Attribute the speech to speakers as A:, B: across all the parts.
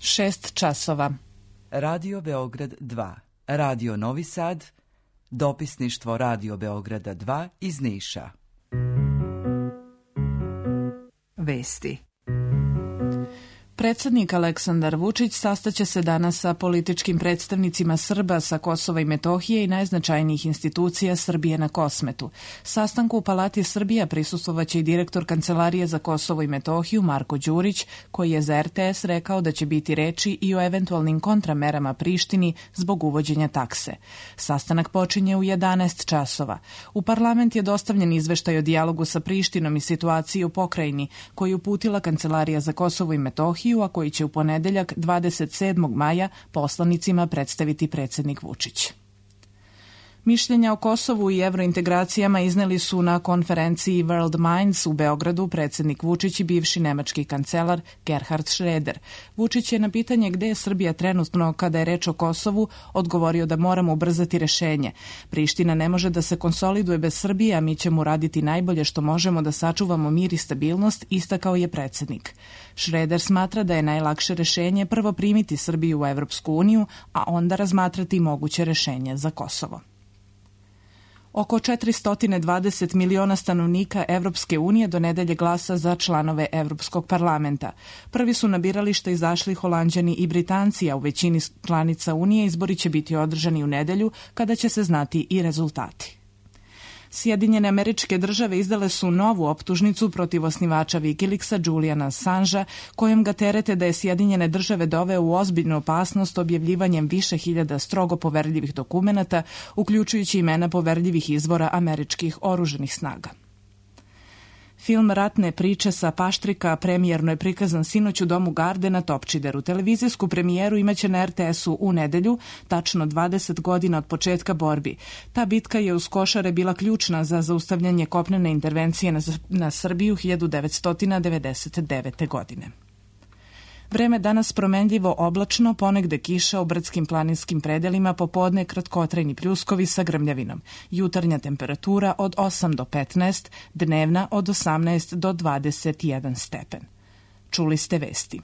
A: 6 časova.
B: Radio Beograd 2, Radio Novi Sad, dopisništvo Radio Beograda 2 iz Niša.
A: Vesti. Predsjednik Aleksandar Vučić sastaće se danas sa političkim predstavnicima Srba sa Kosova i Metohije i najznačajnijih institucija Srbije na Kosmetu. Sastanku u Palati Srbija prisustvovaće i direktor Kancelarije za Kosovo i Metohiju Marko Đurić, koji je za RTS rekao da će biti reči i o eventualnim kontramerama Prištini zbog uvođenja takse. Sastanak počinje u 11 časova. U parlament je dostavljen izveštaj o dijalogu sa Prištinom i situaciji u pokrajini, koji je uputila Kancelarija za Kosovo i Metohiju, a koji će u ponedeljak 27. maja poslanicima predstaviti predsjednik Vučić. Mišljenja o Kosovu i evrointegracijama izneli su na konferenciji World Minds u Beogradu predsjednik Vučić i bivši nemački kancelar Gerhard Schröder. Vučić je na pitanje gde je Srbija trenutno kada je reč o Kosovu odgovorio da moramo ubrzati rešenje. Priština ne može da se konsoliduje bez Srbije, a mi ćemo raditi najbolje što možemo da sačuvamo mir i stabilnost, istakao je predsjednik. Schröder smatra da je najlakše rešenje prvo primiti Srbiju u Evropsku uniju, a onda razmatrati moguće rešenje za Kosovo. Oko 420 miliona stanovnika Evropske unije do nedelje glasa za članove Evropskog parlamenta. Prvi su na biralište izašli Holanđani i Britanci, a u većini članica Unije izbori će biti održani u nedelju kada će se znati i rezultati. Sjedinjene Američke Države izdale su novu optužnicu protiv osnivača Wikileaksa Juliana Assangea, kojom ga terete da je Sjedinjene Države doveo u ozbiljnu opasnost objavljivanjem više hiljada strogo poverljivih dokumenata, uključujući imena poverljivih izvora američkih oružanih snaga. Film Ratne priče sa Paštrika premijerno je prikazan sinoć u Domu Garde na Topčideru. Televizijsku premijeru imaće na RTS-u u nedelju, tačno 20 godina od početka borbi. Ta bitka je uz Košare bila ključna za zaustavljanje kopnene intervencije na Srbiju 1999. godine. Vreme danas promenljivo oblačno, ponegde kiša u brdskim planinskim predelima, popodne kratkotrajni pljuskovi sa grmljavinom. Jutarnja temperatura od 8 do 15, dnevna od 18 do 21 stepen. Čuli ste vesti.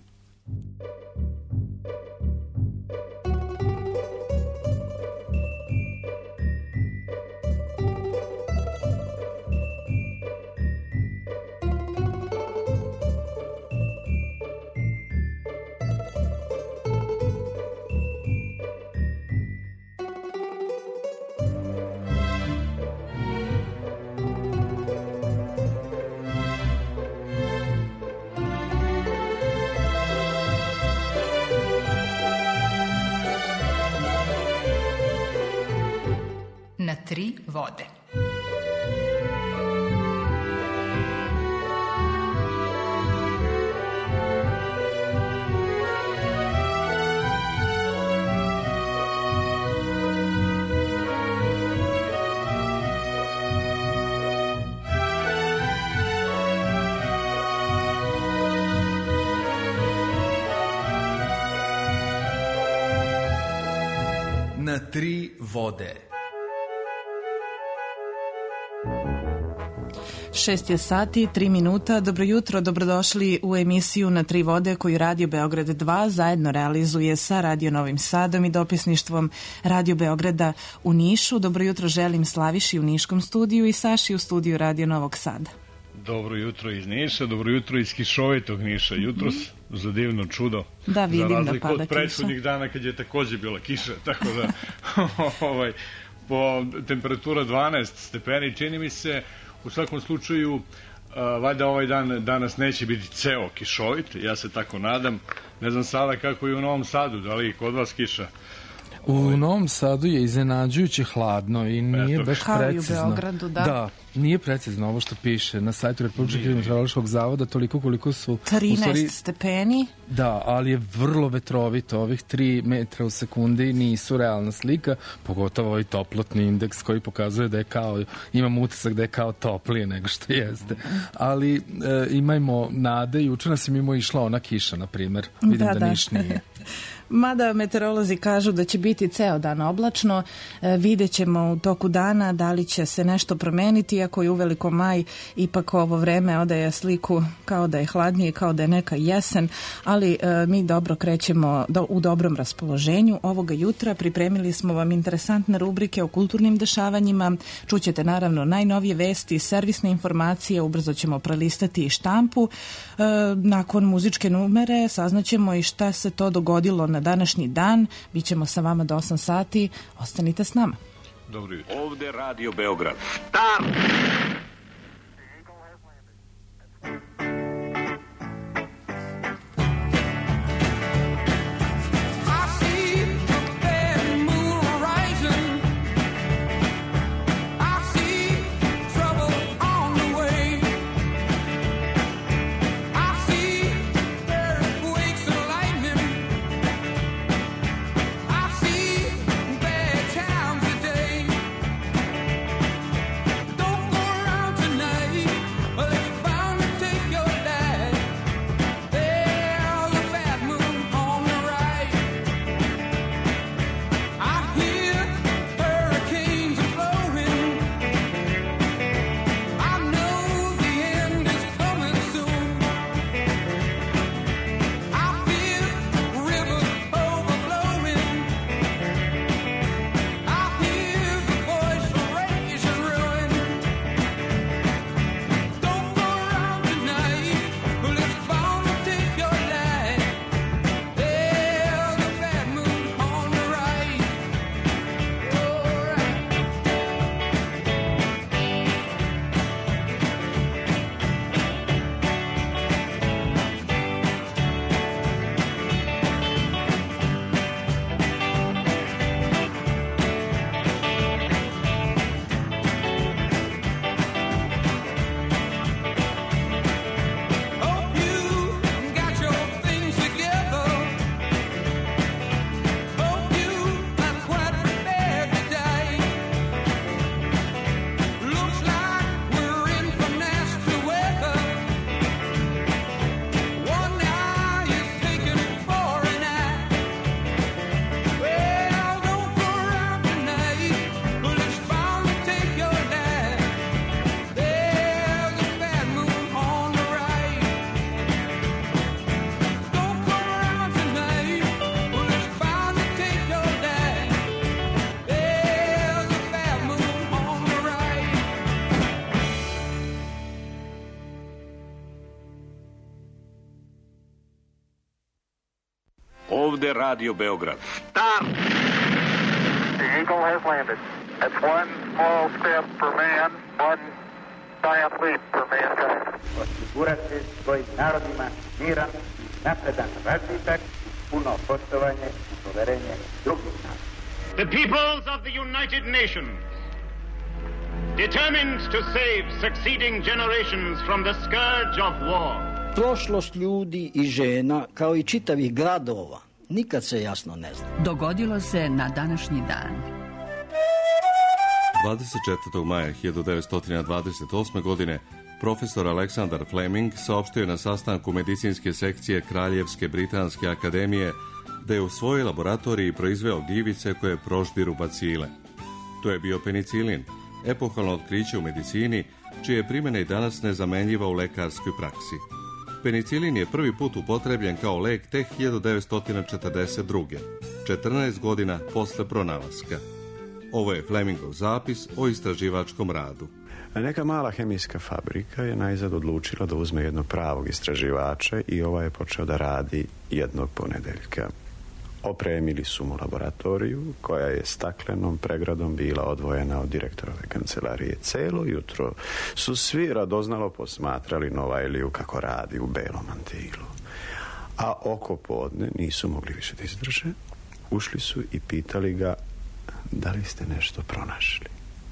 C: Na tri vode.
D: Na tri vode.
A: 6 je sati, 3 minuta. Dobro jutro, dobrodošli u emisiju Na tri vode koju Radio Beograd 2 zajedno realizuje sa Radio Novim Sadom i dopisništvom Radio Beograda u Nišu. Dobro jutro želim Slaviši u Niškom studiju i Saši u studiju Radio Novog Sada.
E: Dobro jutro iz Niša, dobro jutro iz kišovitog Niša. Jutros za divno čudo.
A: Da, vidim da pada kiša.
E: Za razliku od prethodnih dana kad je takođe bila kiša, tako da po temperatura 12 stepeni čini mi se. U svakom slučaju, valjda ovaj dan danas neće biti ceo kišovit, ja se tako nadam. Ne znam sada kako je u Novom Sadu, da li kod vas kiša?
F: U Novom Sadu je iznenađujuće hladno i nije baš precizno.
A: Kao i u Beogradu, da.
F: Da, nije precizno ovo što piše na sajtu Republičkog hidrometeorološkog zavoda, toliko koliko su...
A: 13 stepeni.
F: Da, ali je vrlo vetrovito. Ovih 3 metra u sekundi nisu realna slika, pogotovo ovaj toplotni indeks koji pokazuje da je kao, imam utisak da je kao toplije nego što jeste. Ali imajmo nade, juče nas je mimo išla ona kiša, na primjer. Vidim da Niš nije.
A: Mada meteorolozi kažu da će biti ceo dan oblačno, vidjet ćemo u toku dana da li će se nešto promeniti, iako je uveliko maj, ipak ovo vreme odaje sliku kao da je hladnije, kao da je neka jesen, ali ali mi dobro krećemo u dobrom raspoloženju. Ovoga jutra pripremili smo vam interesantne rubrike o kulturnim dešavanjima. Čućete naravno najnovije vesti, servisne informacije, ubrzo ćemo prelistati i štampu. Nakon muzičke numere saznaćemo i šta se to dogodilo na današnji dan. Bićemo sa vama do 8 sati. Ostanite s nama.
E: Dobro jutro.
G: Ovde Radio Beograd. Start! Ovde Radio Beograd. Start!
H: The Eagle has landed. That's one small step for man, one giant leap for mankind.
I: Osigurati svojim narodima miran, napredan razvitak, puno poštovanje i poverenje drugih naroda.
G: The peoples of the United Nations, determined to save succeeding generations from the scourge of war.
J: Prošlost ljudi i žena, kao i čitavih gradova, nikad se jasno ne zna.
C: Dogodilo se na današnji dan.
K: 24. maja 1928. godine profesor Aleksandar Fleming saopštio na sastanku medicinske sekcije Kraljevske britanske akademije da je u svojoj laboratoriji proizveo gljivice koje proždiru bacile. To je bio penicilin, epohalno otkriće u medicini, čije je primjena i danas nezamenljiva u lekarskoj praksi. Penicilin je prvi put upotrebljen kao lek tek 1942. 14 godina posle pronalaska. Ovo je Flemingov zapis o istraživačkom radu.
L: Neka mala hemijska fabrika je najzad odlučila da uzme jednog pravog istraživača i ovaj je počeo da radi jednog ponedeljka. Opremili su mu laboratoriju koja je staklenom pregradom bila odvojena od direktorove kancelarije. Celo jutro su svi radoznalo posmatrali Novajliju kako radi u belom mantilu. A oko podne nisu mogli više da izdrže. Ušli su i pitali ga da li ste nešto pronašli.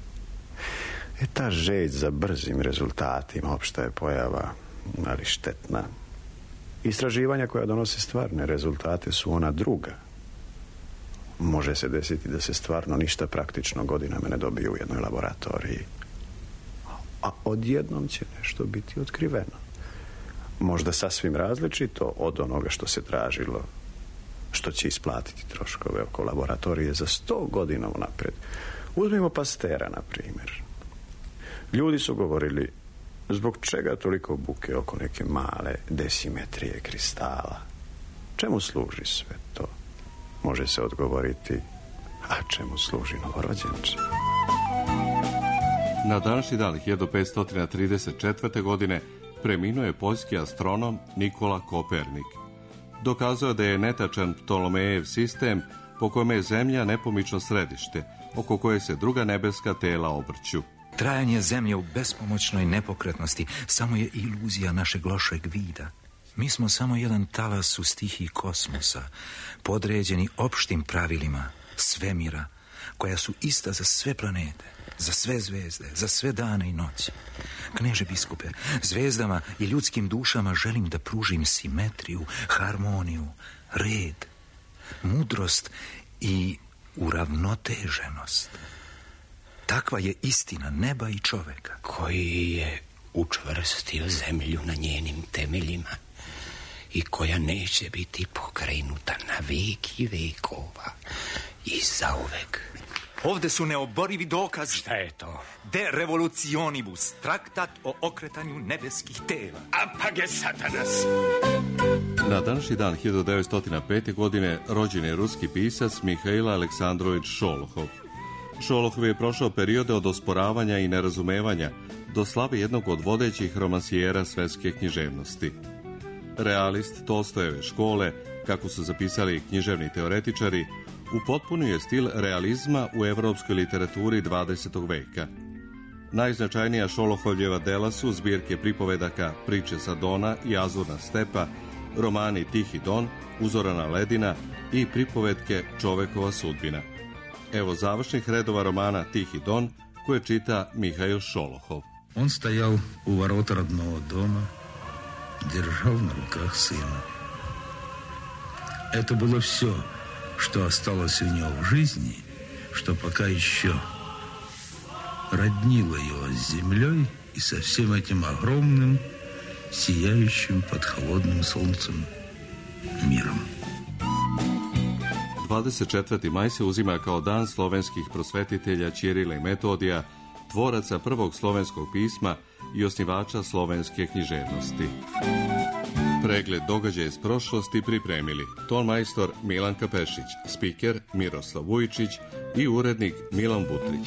L: Ta žeđ za brzim rezultatima opšta je pojava, ali štetna. Istraživanja koja donose stvarne rezultate su ona druga. Može se desiti da se stvarno ništa praktično godinama ne dobije u jednoj laboratoriji. A odjednom će nešto biti otkriveno. Možda sasvim različito od onoga što se tražilo, što će isplatiti troškove oko laboratorije za 100 godina unapred. Uzmimo Pastera, na primjer. Ljudi su govorili, zbog čega toliko buke oko neke male desimetrije kristala? Čemu služi sve to? Može se odgovoriti, a čemu služi novorođenče?
K: Na današnji dan 1534. godine preminuo je poljski astronom Nikola Kopernik. Dokazao da je netačan Ptolomejev sistem po kojem je Zemlja nepomično središte, oko koje se druga nebeska tela obrću.
M: Trajanje Zemlje u bespomoćnoj nepokretnosti samo je iluzija našeg lošeg vida. Mi smo samo jedan talas u stihiji kosmosa, podređeni opštim pravilima svemira, koja su ista za sve planete, za sve zvezde, za sve dane i noći. Kneže biskupe, zvezdama i ljudskim dušama želim da pružim simetriju, harmoniju, red, mudrost i uravnoteženost. Takva je istina neba i čoveka.
N: Koji je učvrstio zemlju na njenim temeljima i koja neće biti pokrenuta na vek i vekova i zauvek.
M: Ovde su neoborivi dokazi.
N: Šta je to?
M: De revolutionibus, traktat o okretanju nebeskih tela.
N: Apage satanas!
K: Na današnji dan 1905. godine rođen je ruski pisac Mihail Aleksandrovič Šolohov. Šolohov je prošao periode od osporavanja i nerazumevanja do slave jednog od vodećih romansijera svetske književnosti. Realist Tolstojeve škole, kako su zapisali književni teoretičari, upotpunio stil realizma u evropskoj literaturi 20. veka. Najznačajnija Šolohovljeva dela su zbirke pripovedaka Priče sa Dona i Azurna stepa, romani Tihi Don, Uzorana ledina i pripovetke Čovekova sudbina. Evo završnih redova romana Tihi Don, koje čita Mihail Šolohov.
O: Он стоял у ворот родного дома, держал на руках сына. Это было все, что осталось у него в жизни, что пока еще роднило его с землей и со всем этим огромным, сияющим под холодным солнцем миром.
K: 24. maj se uzima kao dan slovenskih prosvetitelja Ćirila i Metodija, tvoraca prvog slovenskog pisma i osnivača slovenske književnosti. Pregled događaja iz prošlosti pripremili tonmajstor Milanka Pešić, spiker Miroslav Vujičić i urednik Milan Butrić.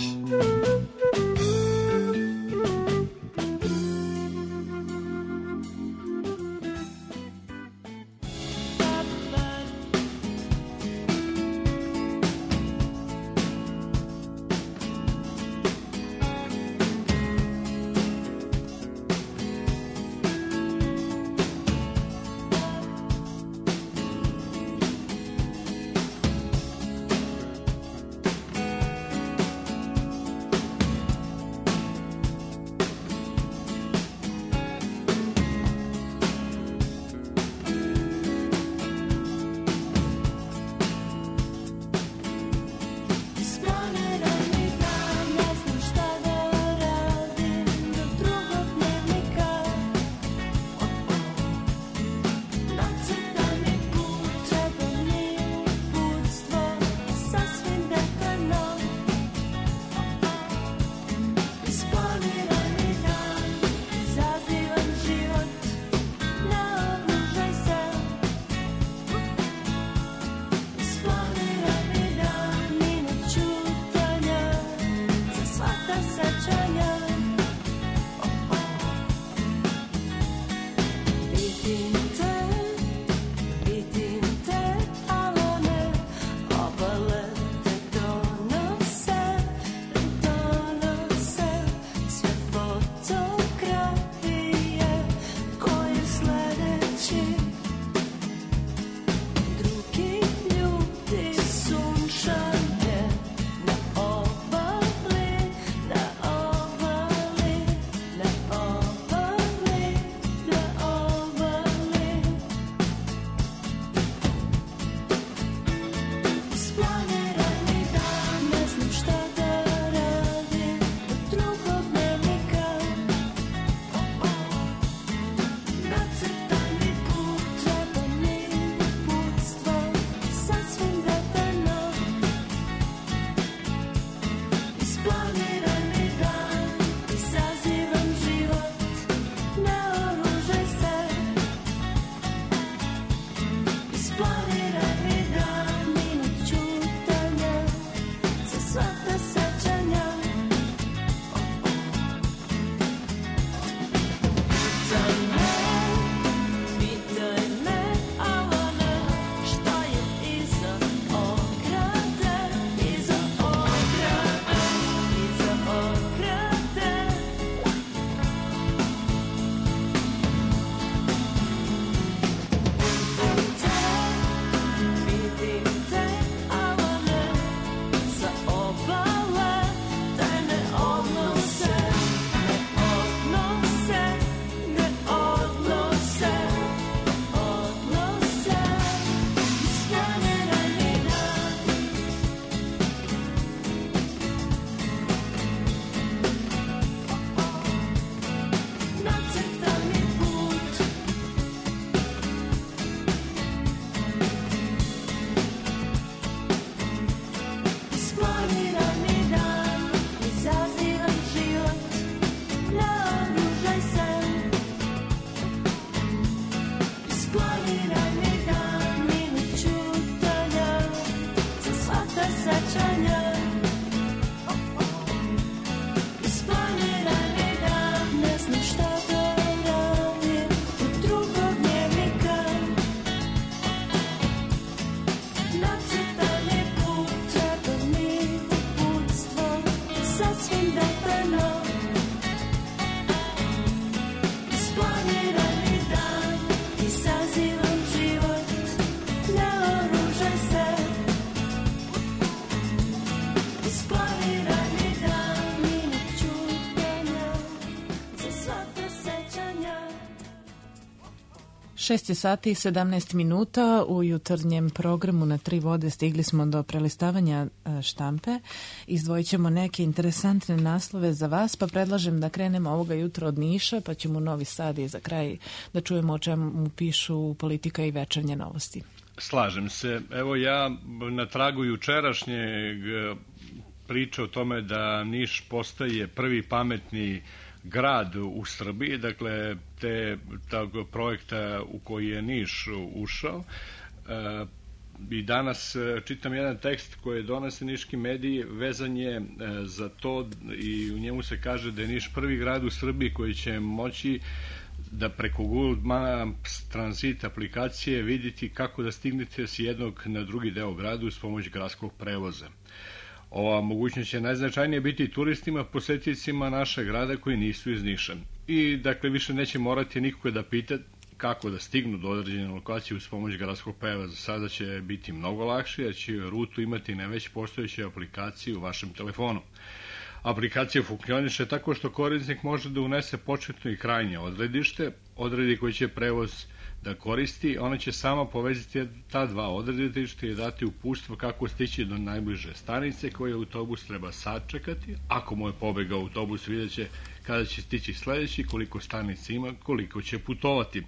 A: 6 sati i 17 minuta u jutarnjem programu na Tri vode. Stigli smo do prelistavanja štampe. Izdvojit ćemo neke interesantne naslove za vas, pa predlažem da krenemo ovoga jutra od Niša, pa ćemo u Novi Sad i za kraj da čujemo o čemu pišu Politika i Večernje novosti.
E: Slažem se. Evo ja na tragu jučerašnjeg priče o tome da Niš postaje prvi pametni grad u Srbiji, dakle tog projekta u koji je Niš ušao. I danas čitam jedan tekst koji donose niški mediji, vezan je za to i u njemu se kaže da je Niš prvi grad u Srbiji koji će moći da preko Google Maps Transit aplikacije vidite kako da stignete s jednog na drugi deo grada uz pomoć gradskog prevoza. Ova mogućnost će najznačajnije biti turistima, posjetiteljima našeg grada koji nisu iz Niša. I dakle više neće morati nikoga da pita kako da stignu do određene lokacije uz pomoć gradskog prevoza. Sada će biti mnogo lakše, jer će rutu imati na već postojećoj aplikaciji u vašem telefonu. Aplikacija funkcioniše tako što korisnik može da unese početno i krajnje odredište, odredi koji će prevoz da koristi, ona će sama povezati ta dva odredišta i dati uputstvo kako stići do najbliže stanice koje autobus treba sačekati. Ako mu je pobegao autobus, vidjet će kada će stići sledeći, koliko stanica ima, koliko će putovati.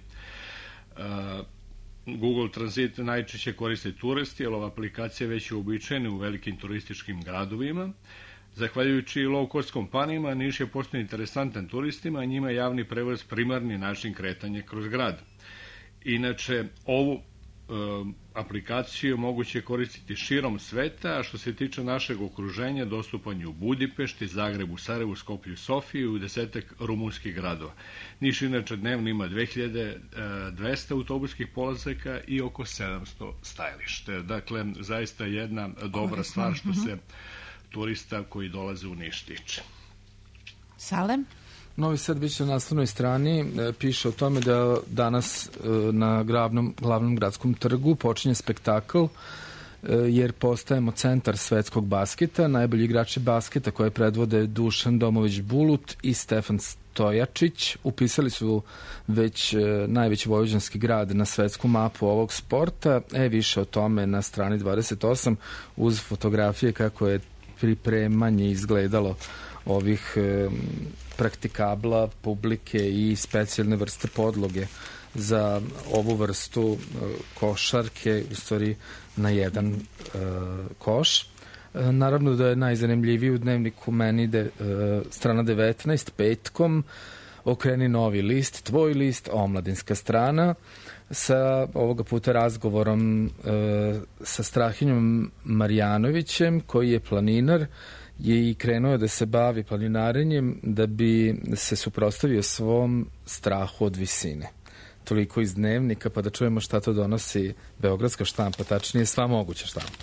E: Google Transit najčešće koriste turisti, jer ova aplikacija već je uobičajena u velikim turističkim gradovima. Zahvaljujući low-cost kompanijama, Niš je postao interesantan turistima, a njima je javni prevoz primarni način kretanja kroz grad. Inače, ovu aplikaciju moguće koristiti širom sveta, a što se tiče našeg okruženja, dostupan je u Budimpešti, Zagrebu, Sarajevu, Skoplju, Sofiji i u 10 rumunskih gradova. Niš inače dnevno ima 2200 autobuskih polazaka i oko 700 stajališta. Dakle, zaista jedna dobra stvar što se turista koji dolaze u Niš tiče.
A: Salem?
F: Novi Sad biće na naslovnoj strani, piše o tome da danas na glavnom gradskom trgu počinje spektakl jer postajemo centar svetskog basketa. Najbolji igrači basketa koje predvode Dušan Domović-Bulut i Stefan Stojačić upisali su već najveći vojvođanski grad na svetsku mapu ovog sporta. Više o tome na strani 28 uz fotografije kako je pripremanje izgledalo ovih praktikabla, publike i specijalne vrste podloge za ovu vrstu košarke, u stvari na jedan koš. Naravno da je najzanimljiviji u dnevniku meni strana 19, petkom, okreni novi list, tvoj list, omladinska strana, sa ovoga puta razgovorom sa Strahinjom Marjanovićem, koji je planinar, je i krenuo da se bavi planinarenjem da bi se suprotstavio svom strahu od visine. Toliko iz dnevnika, pa da čujemo šta to donosi beogradska štampa, tačnije sva moguća štampa.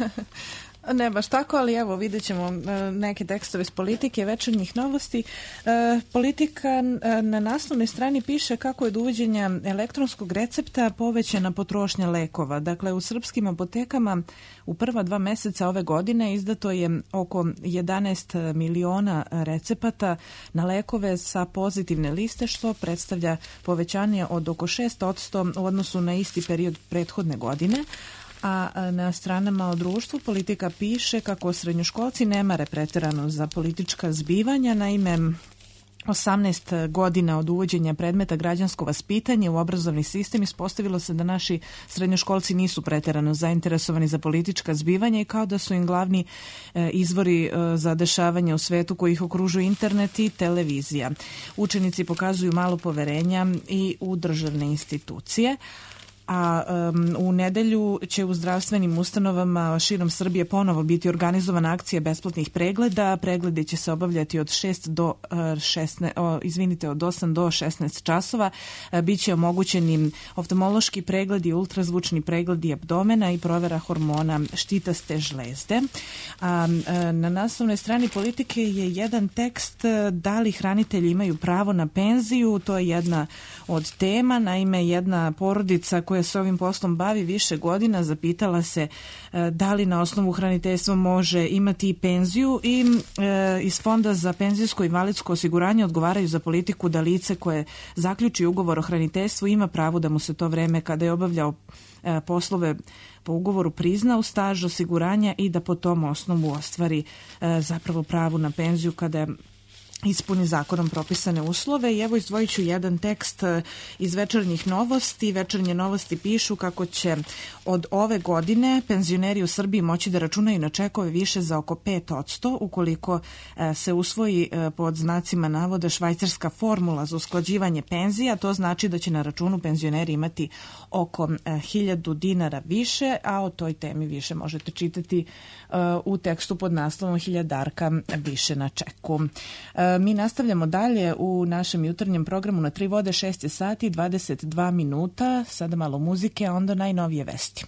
A: Ne baš tako, ali evo vidjet ćemo neke tekstove iz Politike, Večernjih novosti. Politika na naslovnoj strani piše kako je do uvođenja elektronskog recepta povećana potrošnja lekova. Dakle, u srpskim apotekama u prva 2 meseca ove godine izdato je oko 11 miliona recepata na lekove sa pozitivne liste, što predstavlja povećanje od oko 6% u odnosu na isti period prethodne godine. A na stranama o društvu Politika piše kako srednjoškolci ne mare preterano za politička zbivanja. Naime, 18 godina od uvođenja predmeta građansko vaspitanje u obrazovni sistem ispostavilo se da naši srednjoškolci nisu preterano zainteresovani za politička zbivanja i kao da su im glavni izvori za dešavanje u svetu koji ih okružuju internet i televizija. Učenici pokazuju malo poverenja i u državne institucije. A u nedelju će u zdravstvenim ustanovama širom Srbije ponovo biti organizovana akcija besplatnih pregleda. Pregledi će se obavljati od 8 do 16 časova. Biće omogućeni oftalmološki pregledi, ultrazvučni pregledi abdomena i provera hormona štitaste žlezde. Na naslovnoj strani Politike je jedan tekst da li hranitelji imaju pravo na penziju. To je jedna od tema. Naime, jedna porodica koja koja se ovim poslom bavi više godina zapitala se da li na osnovu hraniteljstva može imati i penziju i iz Fonda za penzijsko i invalidsko osiguranje odgovaraju za politiku da lice koje zaključi ugovor o hraniteljstvu ima pravo da mu se to vreme kada je obavljao poslove po ugovoru prizna u staž osiguranja i da po tom osnovu ostvari zapravo pravo na penziju kada ispuni zakonom propisane uslove. I evo izdvojit ću jedan tekst iz Večernjih novosti. Večernje novosti pišu kako će od ove godine penzioneri u Srbiji moći da računaju na čekove više za oko 5% ukoliko se usvoji pod znacima navoda švajcarska formula za usklađivanje penzija. To znači da će na računu penzioneri imati oko 1000 dinara više, a o toj temi više možete čitati u tekstu pod naslovom Hiljadarka više na čeku. Mi nastavljamo dalje u našem jutarnjem programu na 3 vode, 6 sati, 22 minuta. Sada malo muzike, a onda najnovije vesti.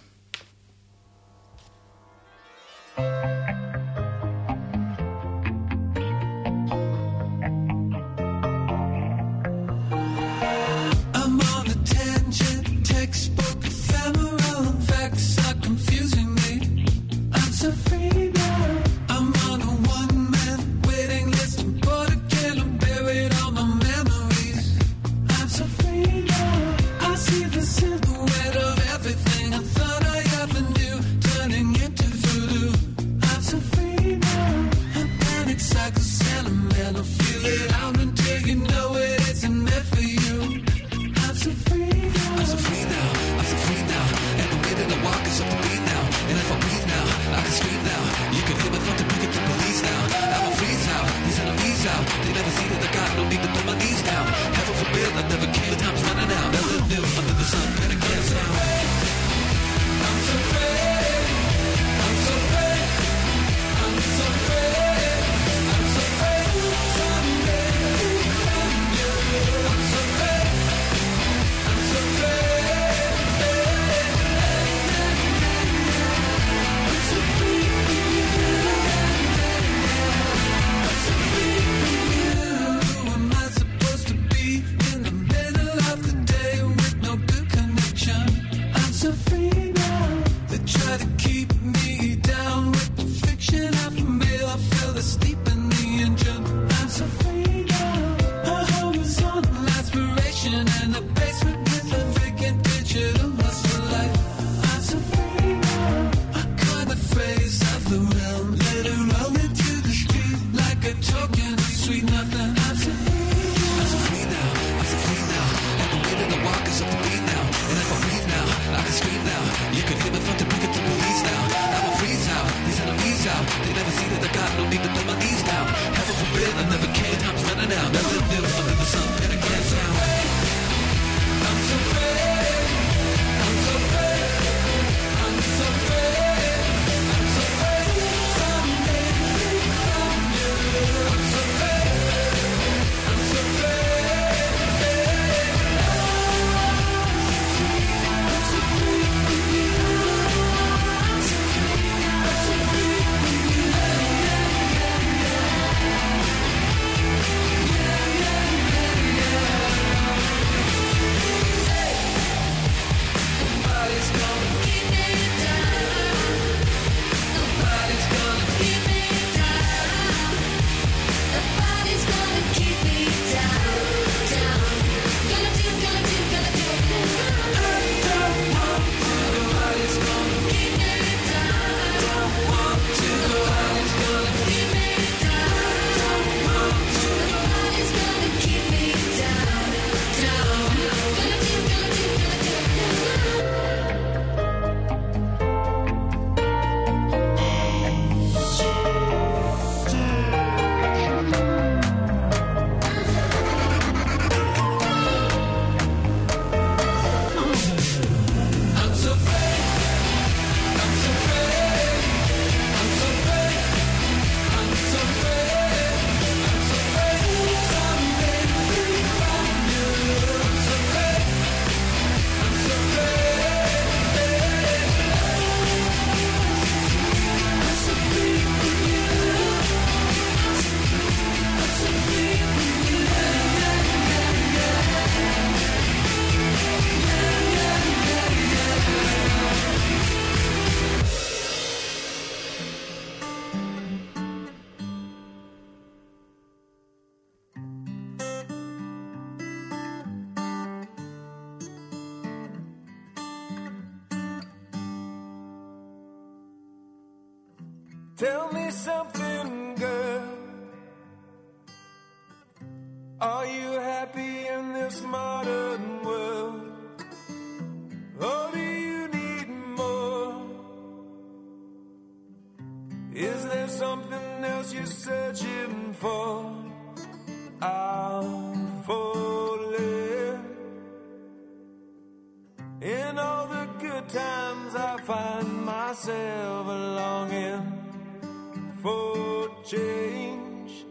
P: I'm on a tangent, textbook ephemeral, facts are confusing me. I'm so free now. I'm on a one-man waiting list. I'm buried all my memories. I'm so free now. I see the silhouette of everything I thought I ever knew, turning into voodoo. I'm so free now. A panic cycle sentimental. Feel it out until you know it isn't meant for you. I'm so free now. I'm so free now. I'm so free now. And the way that I walk is up the beat now. And if I breathe now, I can scream now. You can hear me from the pick up the police now. I'm a freeze now. These enemies out. They never see that I got no need to put my knees down. Heaven forbid I never came, the time's running out. Nothing new under the sun, and I can't sound. I'm so afraid. I'm so afraid. I'm so afraid. I'm so afraid. Someday you'll find you. I'm so afraid. I'm so afraid. I'm so free. I'm so free. Who am I supposed to be in the middle of the day with no good connection? I'm so free now. They try to keep me down with the fiction of me. I fell asleep in the engine. I'm so free now. A horizontal aspiration and a basement with a vacant digital muscle life. I'm so free now. I caught the phrase of the realm. Let it roll into the street like a token of sweet nothing. I'm so free. I'm so free now. I'm so free now. And the way that I walk is up the beat now. And if I breathe now, I can scream now. You can hear me from the pick up the police now. Tell me something, girl. Are you happy in this modern world? Or do you need more? Is there something else you're searching for? I'm falling. In all the good times I find myself longing for change.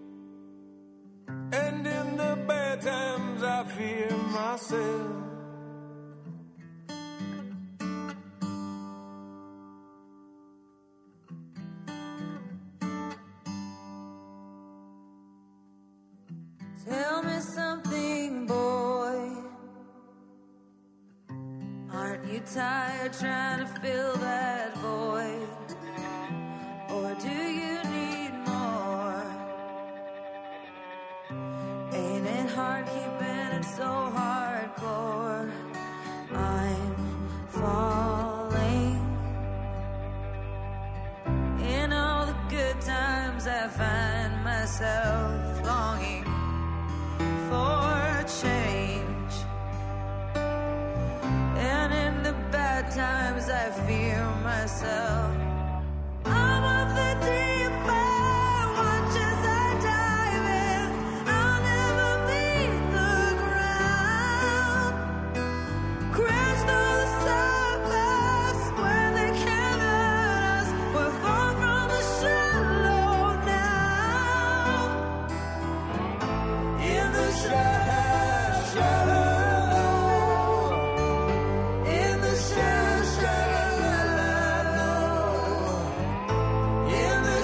P: And in the bad times I fear myself.
Q: Tell me something, boy. Aren't you tired trying to fill that void? Or do you need more? Ain't it hard keeping it so hardcore? I'm falling. In all the good times I find myself longing for change. And in the bad times I fear myself. I'm of the deep end, watch as I dive in. I'll never meet the ground. Crash through the surface where they can't hurt us. We're far from the shallow now. In the shallow, in the shallow, in the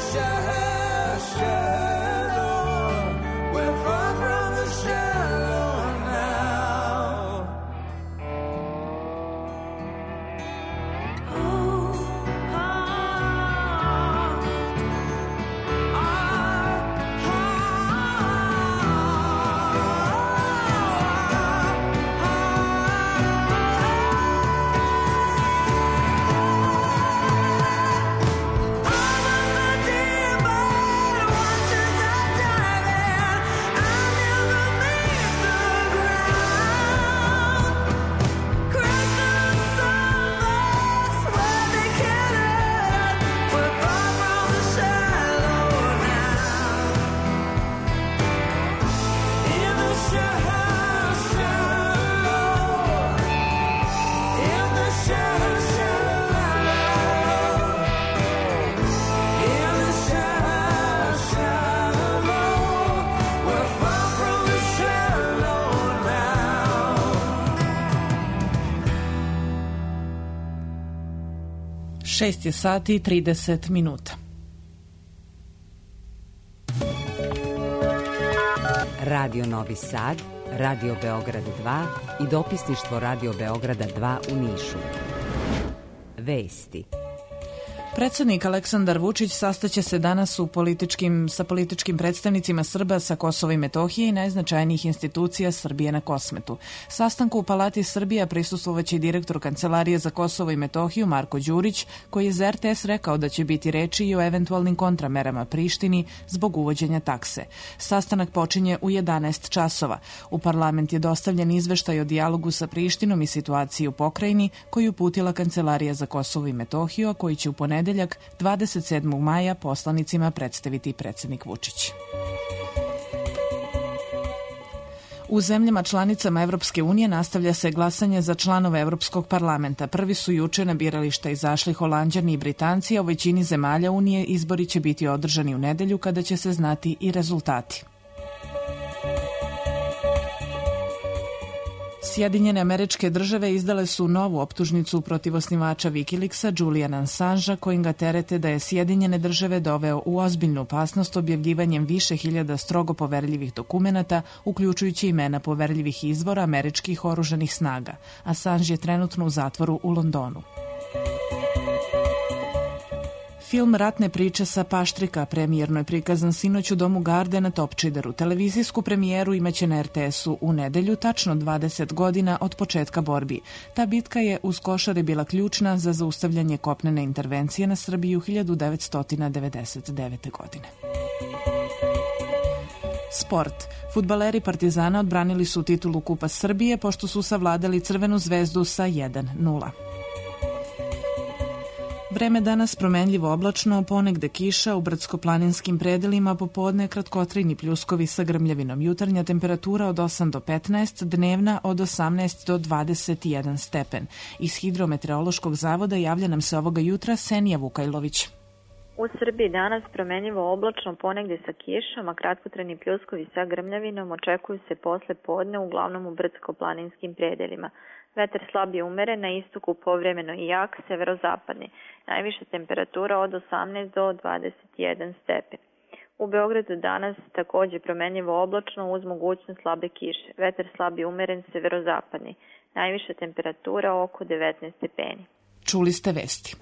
Q: shallow, we're far from the shallow now.
A: Šest je sati i 30 minuta.
R: Radio Novi Sad, Radio Beograd 2 i dopisništvo Radio Beograda 2 u Nišu. Vesti.
A: Predsednik Aleksandar Vučić sastaće se danas sa političkim predstavnicima Srba sa Kosova i Metohije i najznačajnijih institucija Srbije na Kosmetu. Sastanku u Palati Srbija prisustvovaće i direktor Kancelarije za Kosovo i Metohiju Marko Đurić, koji je za RTS rekao da će biti reči i o eventualnim kontramerama Prištini zbog uvođenja takse. Sastanak počinje u 11 časova. U parlament je dostavljen izveštaj o dijalogu sa Prištinom i situaciji u pokrajini koju uputila Kancelarija za Kosovo i Metohiju, a koji će u ponedeljak 27. maja poslanicima predstaviti predsednik Vučić. U zemljama članicama Evropske unije nastavlja se glasanje za članove Evropskog parlamenta. Prvi su juče na birališta izašli Holanđani i Britanci, a u većini zemalja Unije izbori će biti održani u nedelju kada će se znati i rezultati. Sjedinjene Američke Države izdale su novu optužnicu protiv osnivača Wikileaksa Juliana Assangea, kojim ga terete da je Sjedinjene Države doveo u ozbiljnu opasnost objavljivanjem više hiljada strogo poverljivih dokumenata, uključujući imena poverljivih izvora američkih oružanih snaga. Assange je trenutno u zatvoru u Londonu. Film Ratne priče sa Paštrika premijerno je prikazan sinoć u Domu Garde na Topčideru. Televizijsku premijeru imaće na RTS-u u nedelju, tačno 20 godina od početka borbi. Ta bitka je uz Košare bila ključna za zaustavljanje kopnene intervencije na Srbiju 1999. godine. Sport. Fudbaleri Partizana odbranili su titulu Kupa Srbije pošto su savladali Crvenu zvezdu sa 1:0. Vreme danas promenljivo oblačno, ponegde kiša, u brdsko-planinskim predelima popodne kratkotrajni pljuskovi sa grmljavinom. Jutarnja temperatura od 8 do 15, dnevna od 18 do 21 stepen. Iz Hidrometeorološkog zavoda javlja nam se ovoga jutra Senija Vukajlović.
S: U Srbiji danas promenljivo oblačno, ponegde sa kišom, a kratkotrajni pljuskovi sa grmljavinom očekuju se posle podne, uglavnom u brdsko-planinskim predelima. Vetar slab je umeren, na istoku povremeno i jak, severozapadni. Najviša temperatura od 18 do 21 stepen. U Beogradu danas takođe promenljivo oblačno uz mogućnost slabe kiše. Vetar slab je umeren, severozapadni. Najviša temperatura oko 19 stepeni.
A: Čuli ste vesti.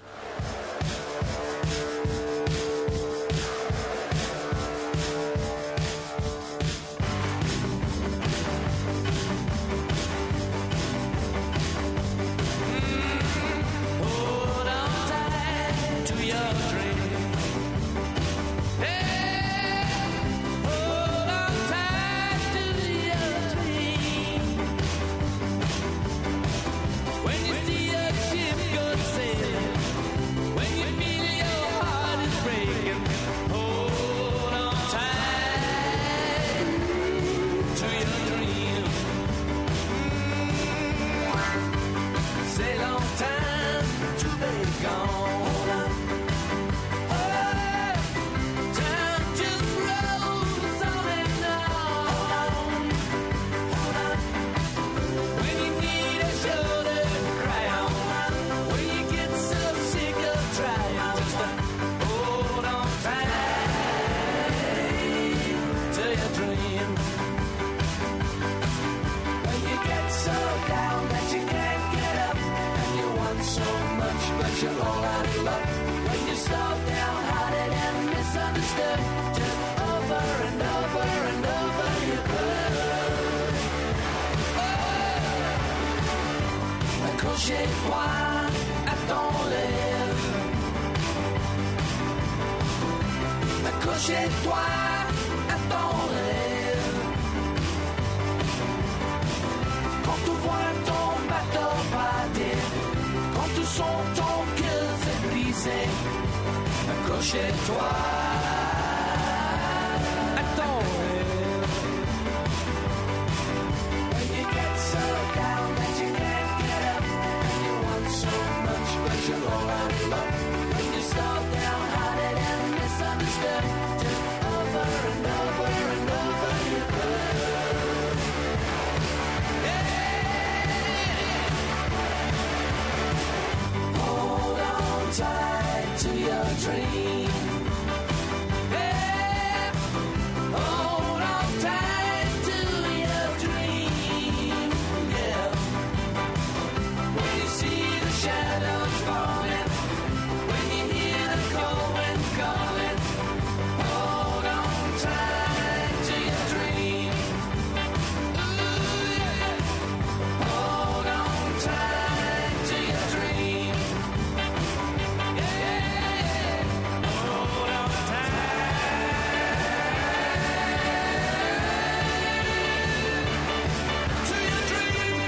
P: Accrochez-toi à ton lèvre. Accrochez-toi à ton lèvre. Quand tu vois ton bateau partir, quand tu sens ton cœur se briser, accrochez-toi à ton lèvre. When you get so down that you can't get up, and you want so much but you're all out of luck. When you start downhearted and misunderstood, just over and over and over you could. Yeah. Hold on tight to your dream. Yeah. Hold on tight to your dream. Yeah. When you see the shadows falling, when you hear the cold wind calling, hold on tight to your dream. Ooh, yeah. Hold on tight to your dream. Yeah. Hold on tight to your dream.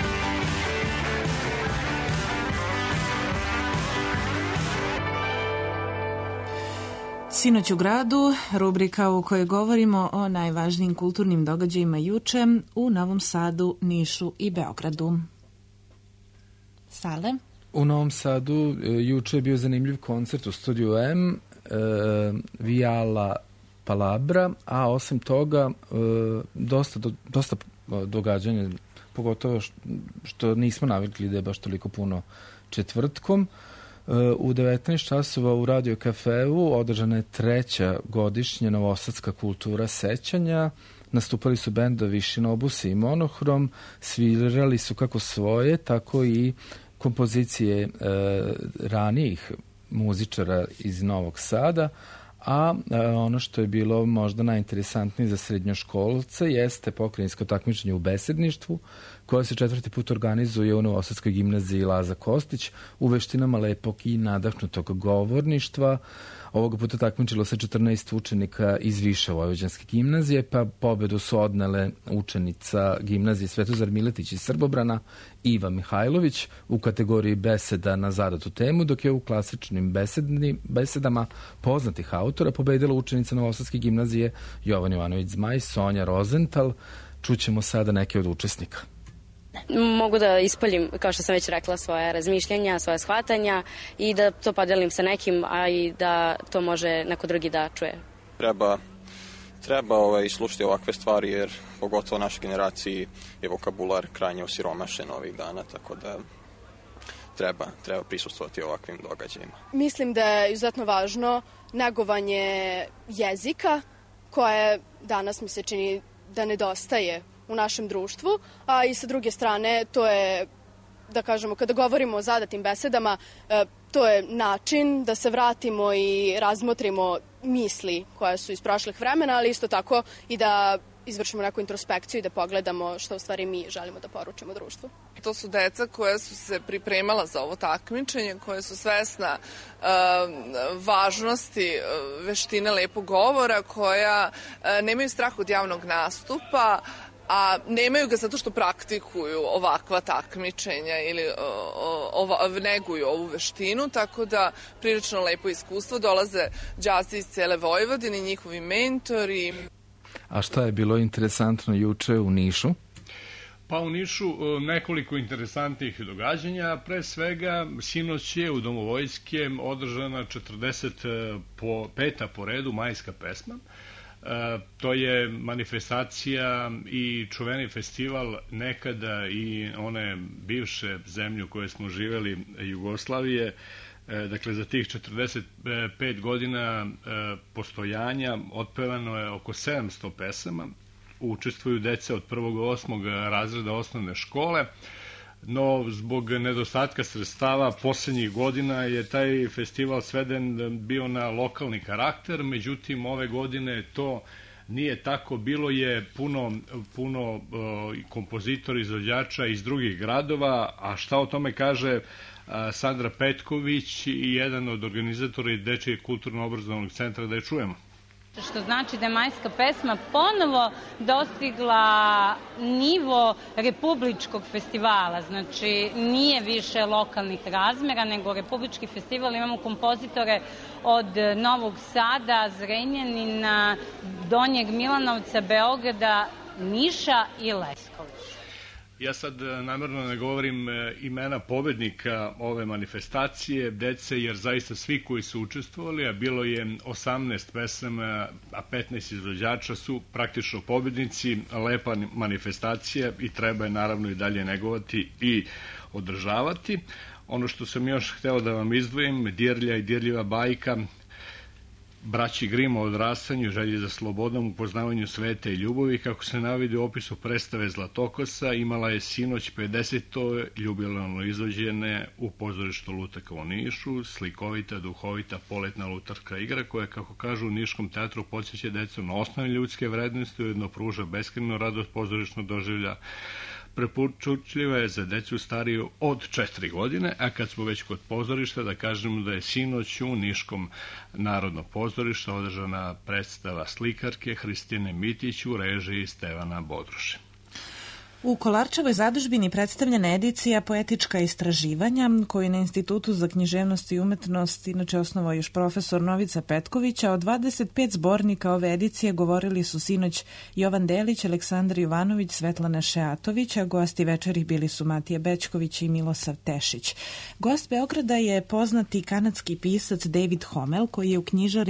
A: Sinoć u gradu, rubrika u kojoj govorimo o najvažnijim kulturnim događajima juče u Novom Sadu, Nišu i Beogradu. Sale?
F: U Novom Sadu juče je bio zanimljiv koncert u Studiju M, Vijala Palabra, a osim toga dosta događanja, pogotovo što nismo navikli da je baš toliko puno četvrtkom. U 19 časova u Radio Kafeu održana je 3. godišnja Novosadska kultura sećanja. Nastupali su bendovi Shinobusi i Monohrom, svirali su kako svoje, tako i kompozicije ranijih muzičara iz Novog Sada, a ono što je bilo možda najinteresantnije za srednjoškolce jeste pokrajinsko takmičenje u besedništvu, koje se 4. put organizuje u Novosadskoj gimnaziji Laza Kostić u veštinama lepog i nadahnutog govorništva. Ovoga puta takmičilo se 14 učenika iz više vojvođanske gimnazije, pa pobedu su odnele učenica gimnazije Svetozar Miletić iz Srbobrana, Iva Mihajlović u kategoriji beseda na zadatu temu, dok je u klasičnim besedama poznatih autora pobedila učenica Novosadske gimnazije Jovan Jovanović Zmaj, Sonja Rozental. Čućemo sada neke od učesnika.
T: Mogu da ispoljim, kao što sam već rekla, svoje razmišljanja, svoje shvatanja i da to podelim sa nekim, a i da to može neko drugi da čuje.
U: Treba slušati ovakve stvari, jer pogotovo u našoj generaciji je vokabular krajnje osiromašen ovih dana, tako da treba prisustvovati ovakvim događajima.
V: Mislim da je izuzetno važno negovanje jezika, koje danas mi se čini da nedostaje u našem društvu, a i sa druge strane to je, da kažemo, kada govorimo o zadatim besedama, to je način da se vratimo i razmotrimo misli koje su iz prošlih vremena, ali isto tako i da izvršimo neku introspekciju i da pogledamo što u stvari mi želimo da poručimo društvu.
W: To su deca koja su se pripremala za ovo takmičenje, koja su svesna važnosti veštine lepog govora, koja nemaju strah od javnog nastupa, a nemaju ga zato što praktikuju ovakva takmičenja ili neguju ovu veštinu, tako da prilično lepo iskustvo. Dolaze đaci iz cele Vojvodine, njihovi mentori.
F: A šta je bilo interesantno juče u Nišu?
E: Pa u Nišu nekoliko interesantnih događanja. Pre svega, sinoć je u Domu Vojske održana 45. po redu majska pesma. To je manifestacija i čuveni festival nekada i one bivše zemlje u kojoj smo živeli, Jugoslavije. Dakle, za tih 45 godina postojanja otpevano je oko 700 pesama. Učestvuju deca od 1. do 8. razreda osnovne škole, no zbog nedostatka sredstava poslednjih godina je taj festival sveden bio na lokalni karakter, međutim ove godine to nije tako. Bilo je puno kompozitora, izvođača iz drugih gradova, a šta o tome kaže Sandra Petković i jedan od organizatora Dečijeg kulturno-obrazovnog centra, da je čujemo.
X: Što znači da je majska pesma ponovo dostigla nivo republičkog festivala. Znači, nije više lokalnih razmera, nego republički festival. Imamo kompozitore od Novog Sada, Zrenjanina, Donjeg Milanovca, Beograda, Niša i Leskovca.
E: Ja sad namerno ne govorim imena pobednika ove manifestacije, dece, jer zaista svi koji su učestvovali, a bilo je 18 pesama, a 15 izvođača su praktično pobednici. Lepa manifestacija i treba je naravno i dalje negovati i održavati. Ono što sam još hteo da vam izdvojim, Dirlja i dirljiva bajka, braći Grim o odrastanju, želji za slobodom, upoznavanju sveta i ljubavi, kako se navodi u opisu predstave Zlatokosa, imala je sinoć 50. jubilarno izvođene u pozorištu Lutaka u Nišu, slikovita, duhovita, poletna lutarska igra, koja, kako kažu u Niškom teatru, podsjeća decu na osnovne ljudske vrednosti, ujedno pruža beskrajnu radost pozorišnog doživlja. Preporučljiva je za decu stariju od 4 godine, a kad smo već kod pozorišta, da kažemo da je sinoć u Niškom narodnom pozorištu održana predstava slikarke Hristine Mitić u režiji Stevana Bodruše.
A: U Kolarčevoj zadužbini predstavljena edicija Poetička istraživanja, koju je na Institutu za književnost i umetnost inače osnovao još profesor Novica Petkovića. Od 25 zbornika ove edicije govorili su sinoć Jovan Delić, Aleksandar Jovanović, Svetlana Šeatović, a gosti večeri bili su Matija Bećković i Milosav Tešić. Gost Beograda je poznati kanadski pisac David Hommel, koji je u knjižari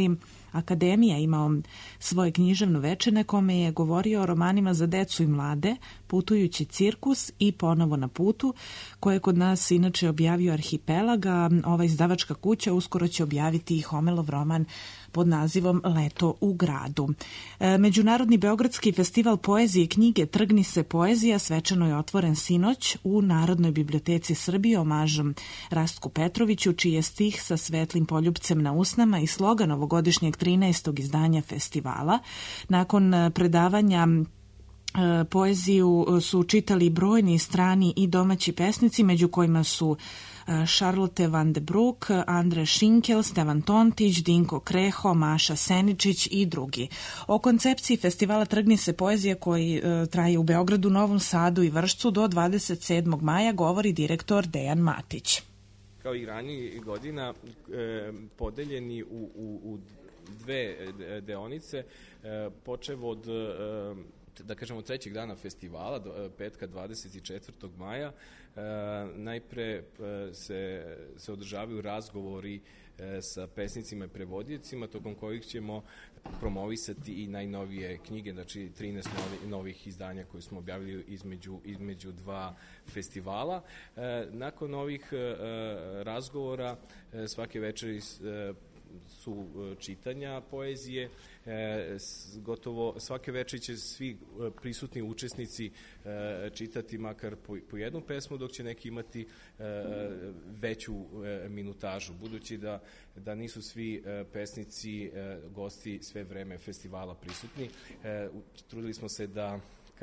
A: akademija imao svoje književno veče na kome je govorio o romanima za decu i mlade, Putujući cirkus i Ponovo na putu, koje je kod nas inače objavio Arhipelag, a ova izdavačka kuća uskoro će objaviti i Homelov roman pod nazivom Leto u gradu. Međunarodni Beogradski festival poezije i knjige Trgni se poezija svečano je otvoren sinoć u Narodnoj biblioteci Srbije omažom Rastku Petroviću, čiji je stih sa svetlim poljupcem na usnama i slogan ovogodišnjeg 13. izdanja festivala. Nakon predavanja poeziju su čitali brojni strani i domaći pesnici, među kojima su Charlotte van de Broek, Andre Šinkel, Stevan Tontić, Dinko Kreho, Maša Seničić i drugi. O koncepciji festivala Trgni se poezija koji traje u Beogradu, Novom Sadu i Vršcu do 27. maja govori direktor Dejan Matić.
B: Kao i ranijih godina podeljeni u dve deonice, počev od da kažemo trećeg dana festivala, petka 24. maja, najpre se održavaju razgovori sa pesnicima i prevodicima, tokom kojih ćemo promovisati i najnovije knjige, znači 13 novih izdanja koje smo objavili između dva festivala. Nakon ovih razgovora svake večeri su čitanja poezije, gotovo svake večeri će svi prisutni učesnici čitati makar po jednu pesmu, dok će neki imati veću minutažu, budući da nisu svi pesnici gosti sve vreme festivala prisutni. Trudili smo se da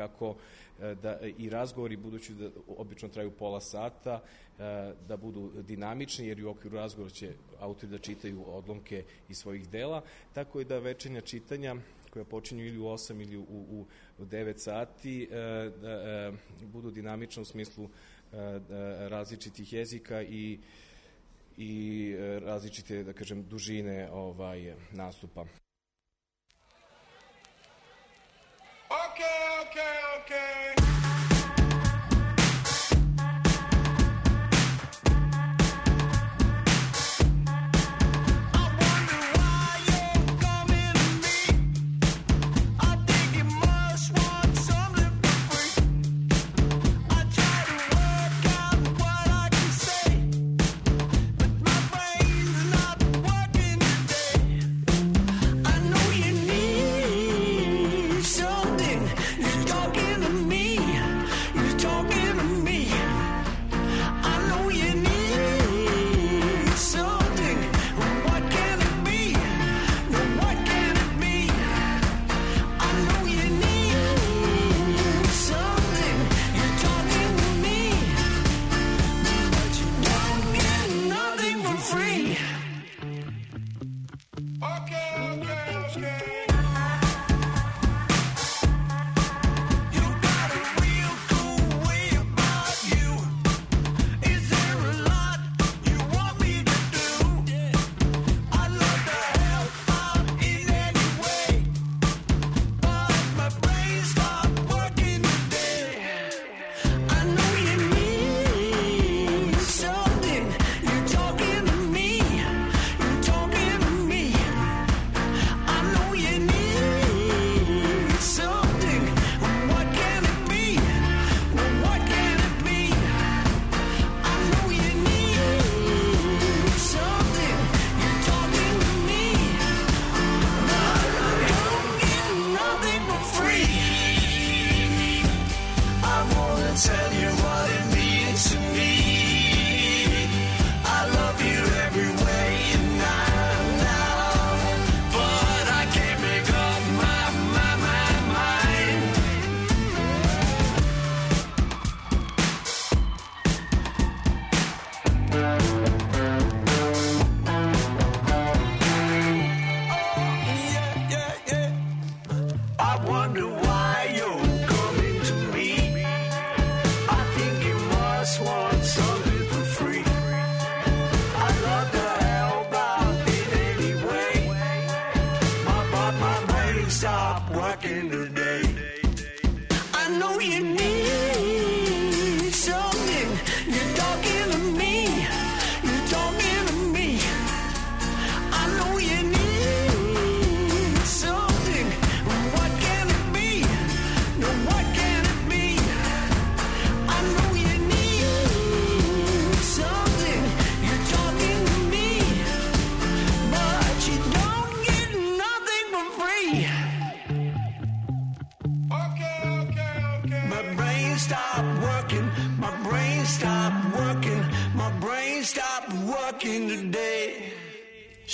B: i razgovori, budući da obično traju pola sata, da budu dinamični, jer u okviru razgovora će autori da čitaju odlomke iz svojih dela, tako i da večernja čitanja koja počinju ili u 8 ili u 9 sati budu dinamična u smislu različitih jezika i različite, da kažem, dužine nastupa.
P: Okay.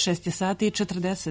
A: 6 je sati i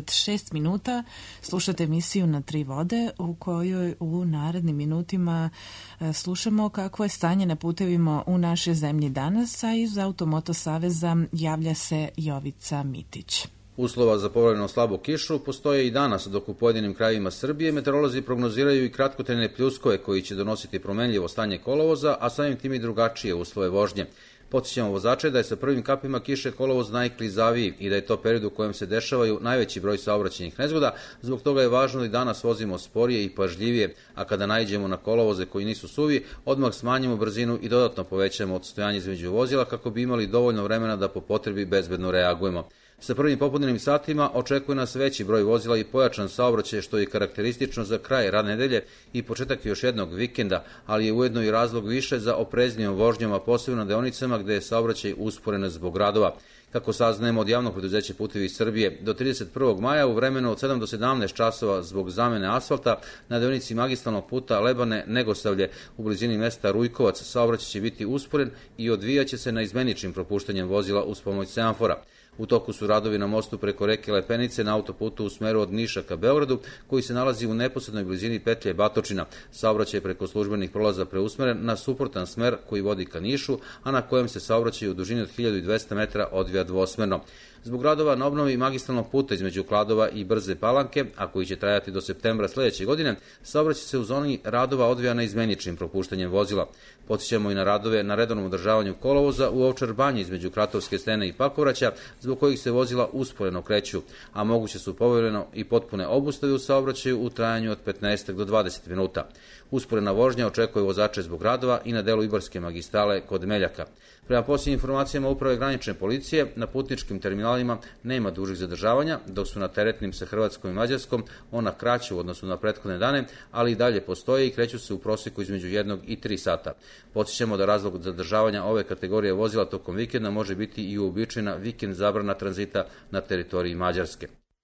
A: 46 minuta. Slušate emisiju Na tri vode u kojoj u narednim minutima slušamo kakvo je stanje na putevima u našoj zemlji danas, a iz Automoto saveza javlja se Jovica Mitić.
D: Uslova za povremeno slabu kišu postoje i danas, dok u pojedinim krajevima Srbije meteorolozi prognoziraju i kratkotrajne pljuskove koji će donositi promenljivo stanje kolovoza, a samim tim i drugačije uslove vožnje. Podsjećamo vozače da je sa prvim kapima kiše kolovoz najklizaviji i da je to period u kojem se dešavaju najveći broj saobraćajnih nezgoda, zbog toga je važno da i danas vozimo sporije i pažljivije, a kada naiđemo na kolovoze koji nisu suvi, odmah smanjimo brzinu i dodatno povećamo odstojanje između vozila kako bi imali dovoljno vremena da po potrebi bezbedno reagujemo. Sa prvim popodnevnim satima očekuje nas veći broj vozila i pojačan saobraćaj, što je karakteristično za kraj radne nedelje i početak još jednog vikenda, ali je ujedno i razlog više za opreznijom vožnjom, a posebno na deonicama gde je saobraćaj usporen zbog radova. Kako saznajemo od javnog preduzeća Putevi Srbije, do 31. maja u vremenu od 7 do 17 časova zbog zamene asfalta na deonici magistralnog puta Lebane-Negosavlje u blizini mesta Rujkovac saobraćaj će biti usporen i odvijaće se na izmeničnim propuštanjem vozila uz pomoć semafora. U toku su radovi na mostu preko reke Lepenice na autoputu u smeru od Niša ka Beogradu, koji se nalazi u neposrednoj blizini petlje Batočina. Saobraćaj preko službenih prolaza preusmeren na suprotan smer koji vodi ka Nišu, a na kojem se saobraćaj u dužini od 1200 metara odvija dvosmerno. Zbog radova na obnovi magistralnog puta između Kladova i Brze Palanke, a koji će trajati do septembra sledeće godine, saobraćaj se u zoni radova odvija na izmeničnim propuštanjem vozila. Podsjećamo i na radove na redovnom održavanju kolovoza u Ovčar Banji između Kratovske stene i Pakovraća, zbog kojih se vozila usporeno kreću, a moguće su povremeno i potpune obustave u saobraćaju u trajanju od 15 do 20 minuta. Usporena vožnja očekuje vozače zbog radova i na delu Ibarske magistrale kod Meljaka. Prema posljednjim informacijama Uprave granične policije, na putničkim terminalima nema dužih zadržavanja, dok su na teretnim sa Hrvatskom i Mađarskom ona kraća u odnosu na prethodne dane, ali i dalje postoje i kreću se u proseku između 1 i 3 sata. Podsjećamo da razlog zadržavanja ove kategorije vozila tokom vikenda može biti i uobičajena vikend zabrana tranzita na teritoriji Mađarske.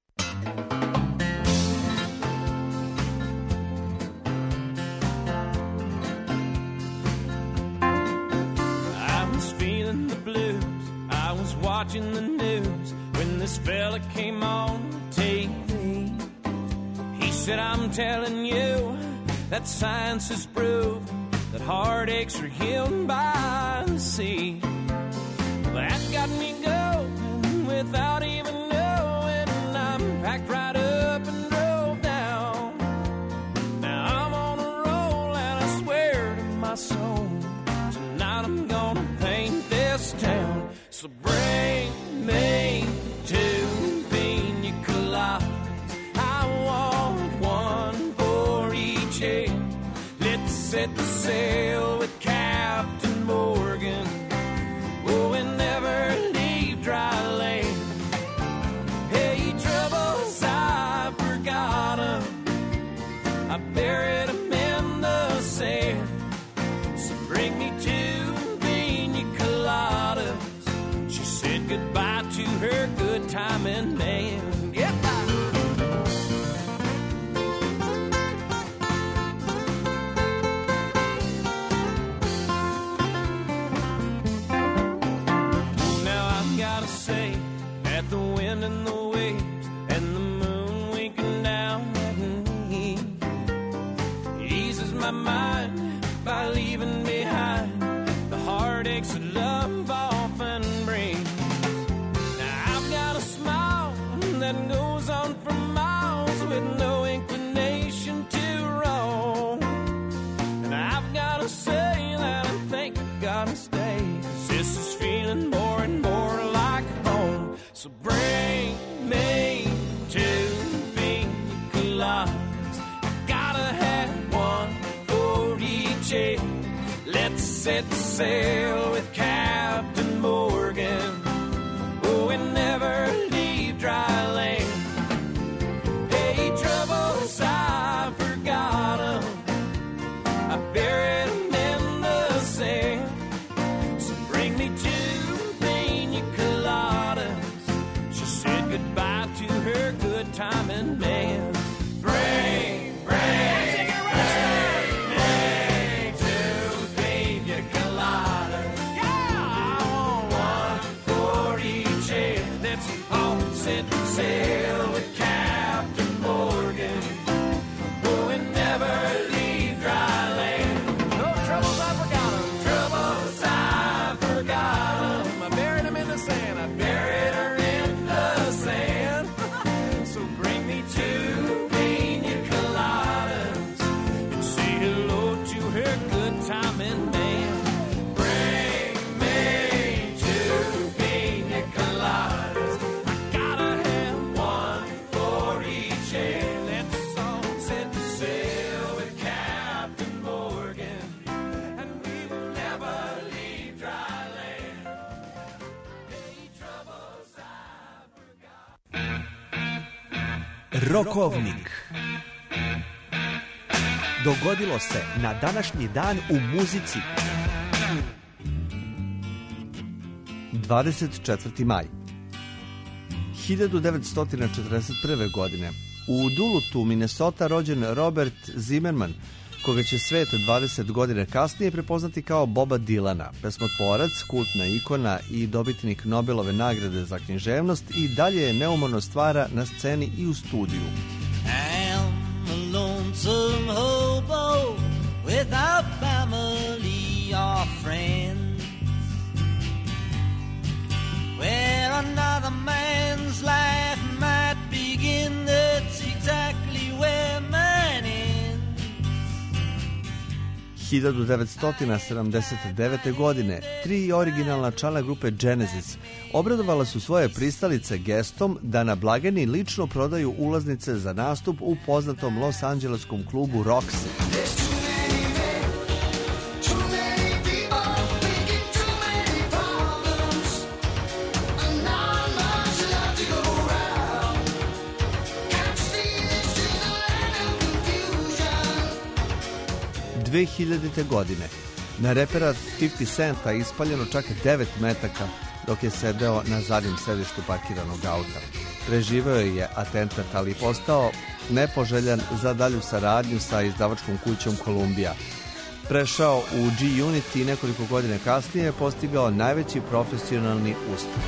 G: Watching the news when this fella came on TV. He said, I'm telling you that science has proved that heartaches are healed by the sea. That got me going without even knowing. I'm packed right up and drove down. Now I'm on a roll and I swear to my soul, tonight I'm gonna paint this town. So bring me two pina coladas. I want one for each head. Let's set the sail with Captain Morgan. Oh, and never leave dry land. Hey, troubles, I forgot 'em. I buried 'em in the sand. So bring me two pina coladas. Said goodbye to her good timing man. Goodbye. Now I've gotta say that the wind and the waves and the moon winking down at me eases my mind by leaving behind the heartaches that love often brings. That goes on for miles with no inclination to roam. And I've got to say that I think I've got to stay, 'cause this is feeling more and more like home. So bring me two pina coladas. Gotta have one for each head. Let's set sail with Captain Morgan. Oh, and never dry land. Hey, troubles, I forgot 'em. I buried 'em in the sand. So bring me two pina coladas. She said goodbye to her good timing man. Bring two pina coladas. Yeah, I want one for each head. That's all. Set
C: Rokovnik. Dogodilo se na današnji dan u muzici. 24. maj 1941. godine u Dulutu, Minnesota, rođen Robert Zimmerman, koga će svet 20 godina kasnije prepoznati kao Boba Dylana, pesmotvorac, kultna ikona i dobitnik Nobelove nagrade za književnost, i dalje neumorno stvara na sceni i u studiju.
P: I'm a lonesome hobo without family or friends, where another man's life might begin, that's exactly where mine ends.
C: 1979. godine 3 originalna člana grupe Genesis obradovala su svoje pristalice gestom da na blagajni lično prodaju ulaznice za nastup u poznatom Los Angeleskom klubu Roxy. godine na repera 50 Centa ispaljeno čak 9 metaka dok je sedeo na zadnjem sedištu parkiranog auta. Preživeo je atentat, ali postao nepoželjan za dalju saradnju sa izdavačkom kućom Columbia. Prešao u G-Unit i nekoliko godina kasnije postigao najveći profesionalni uspeh.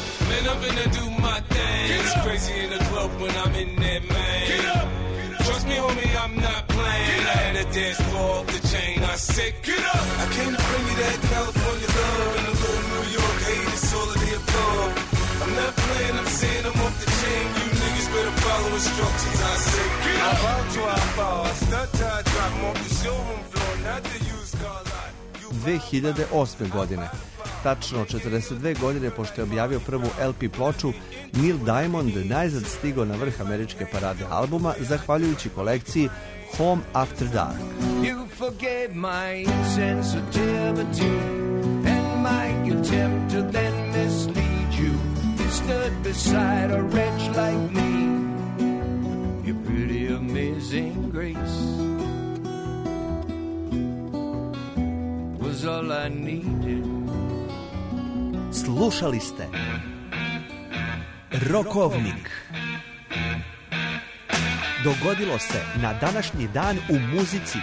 P: Trust me, homie, I'm not playing. I had a dance floor off the chain. I said, get up! I came to bring you that California love and a little New York hate. It's all of the above. I'm not playing, I'm saying I'm off the chain. You niggas better follow instructions. I said, get up! I bow to our bow. I stunt till I drop 'em off the showroom floor, not the used car lot.
C: 2008. godine. Tačno 42 godine pošto je objavio prvu LP ploču, Neil Diamond najzad stigao na vrh američke parade albuma zahvaljujući kolekciji Home After Dark.
P: You forgave my insensitivity and my attempt to then mislead you. You stood beside a wretch like me. Your pretty amazing grace was all I needed.
C: Slušali ste Rokovnik. Dogodilo se na današnji dan u muzici.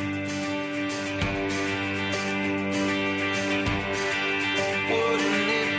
P: Wouldn't it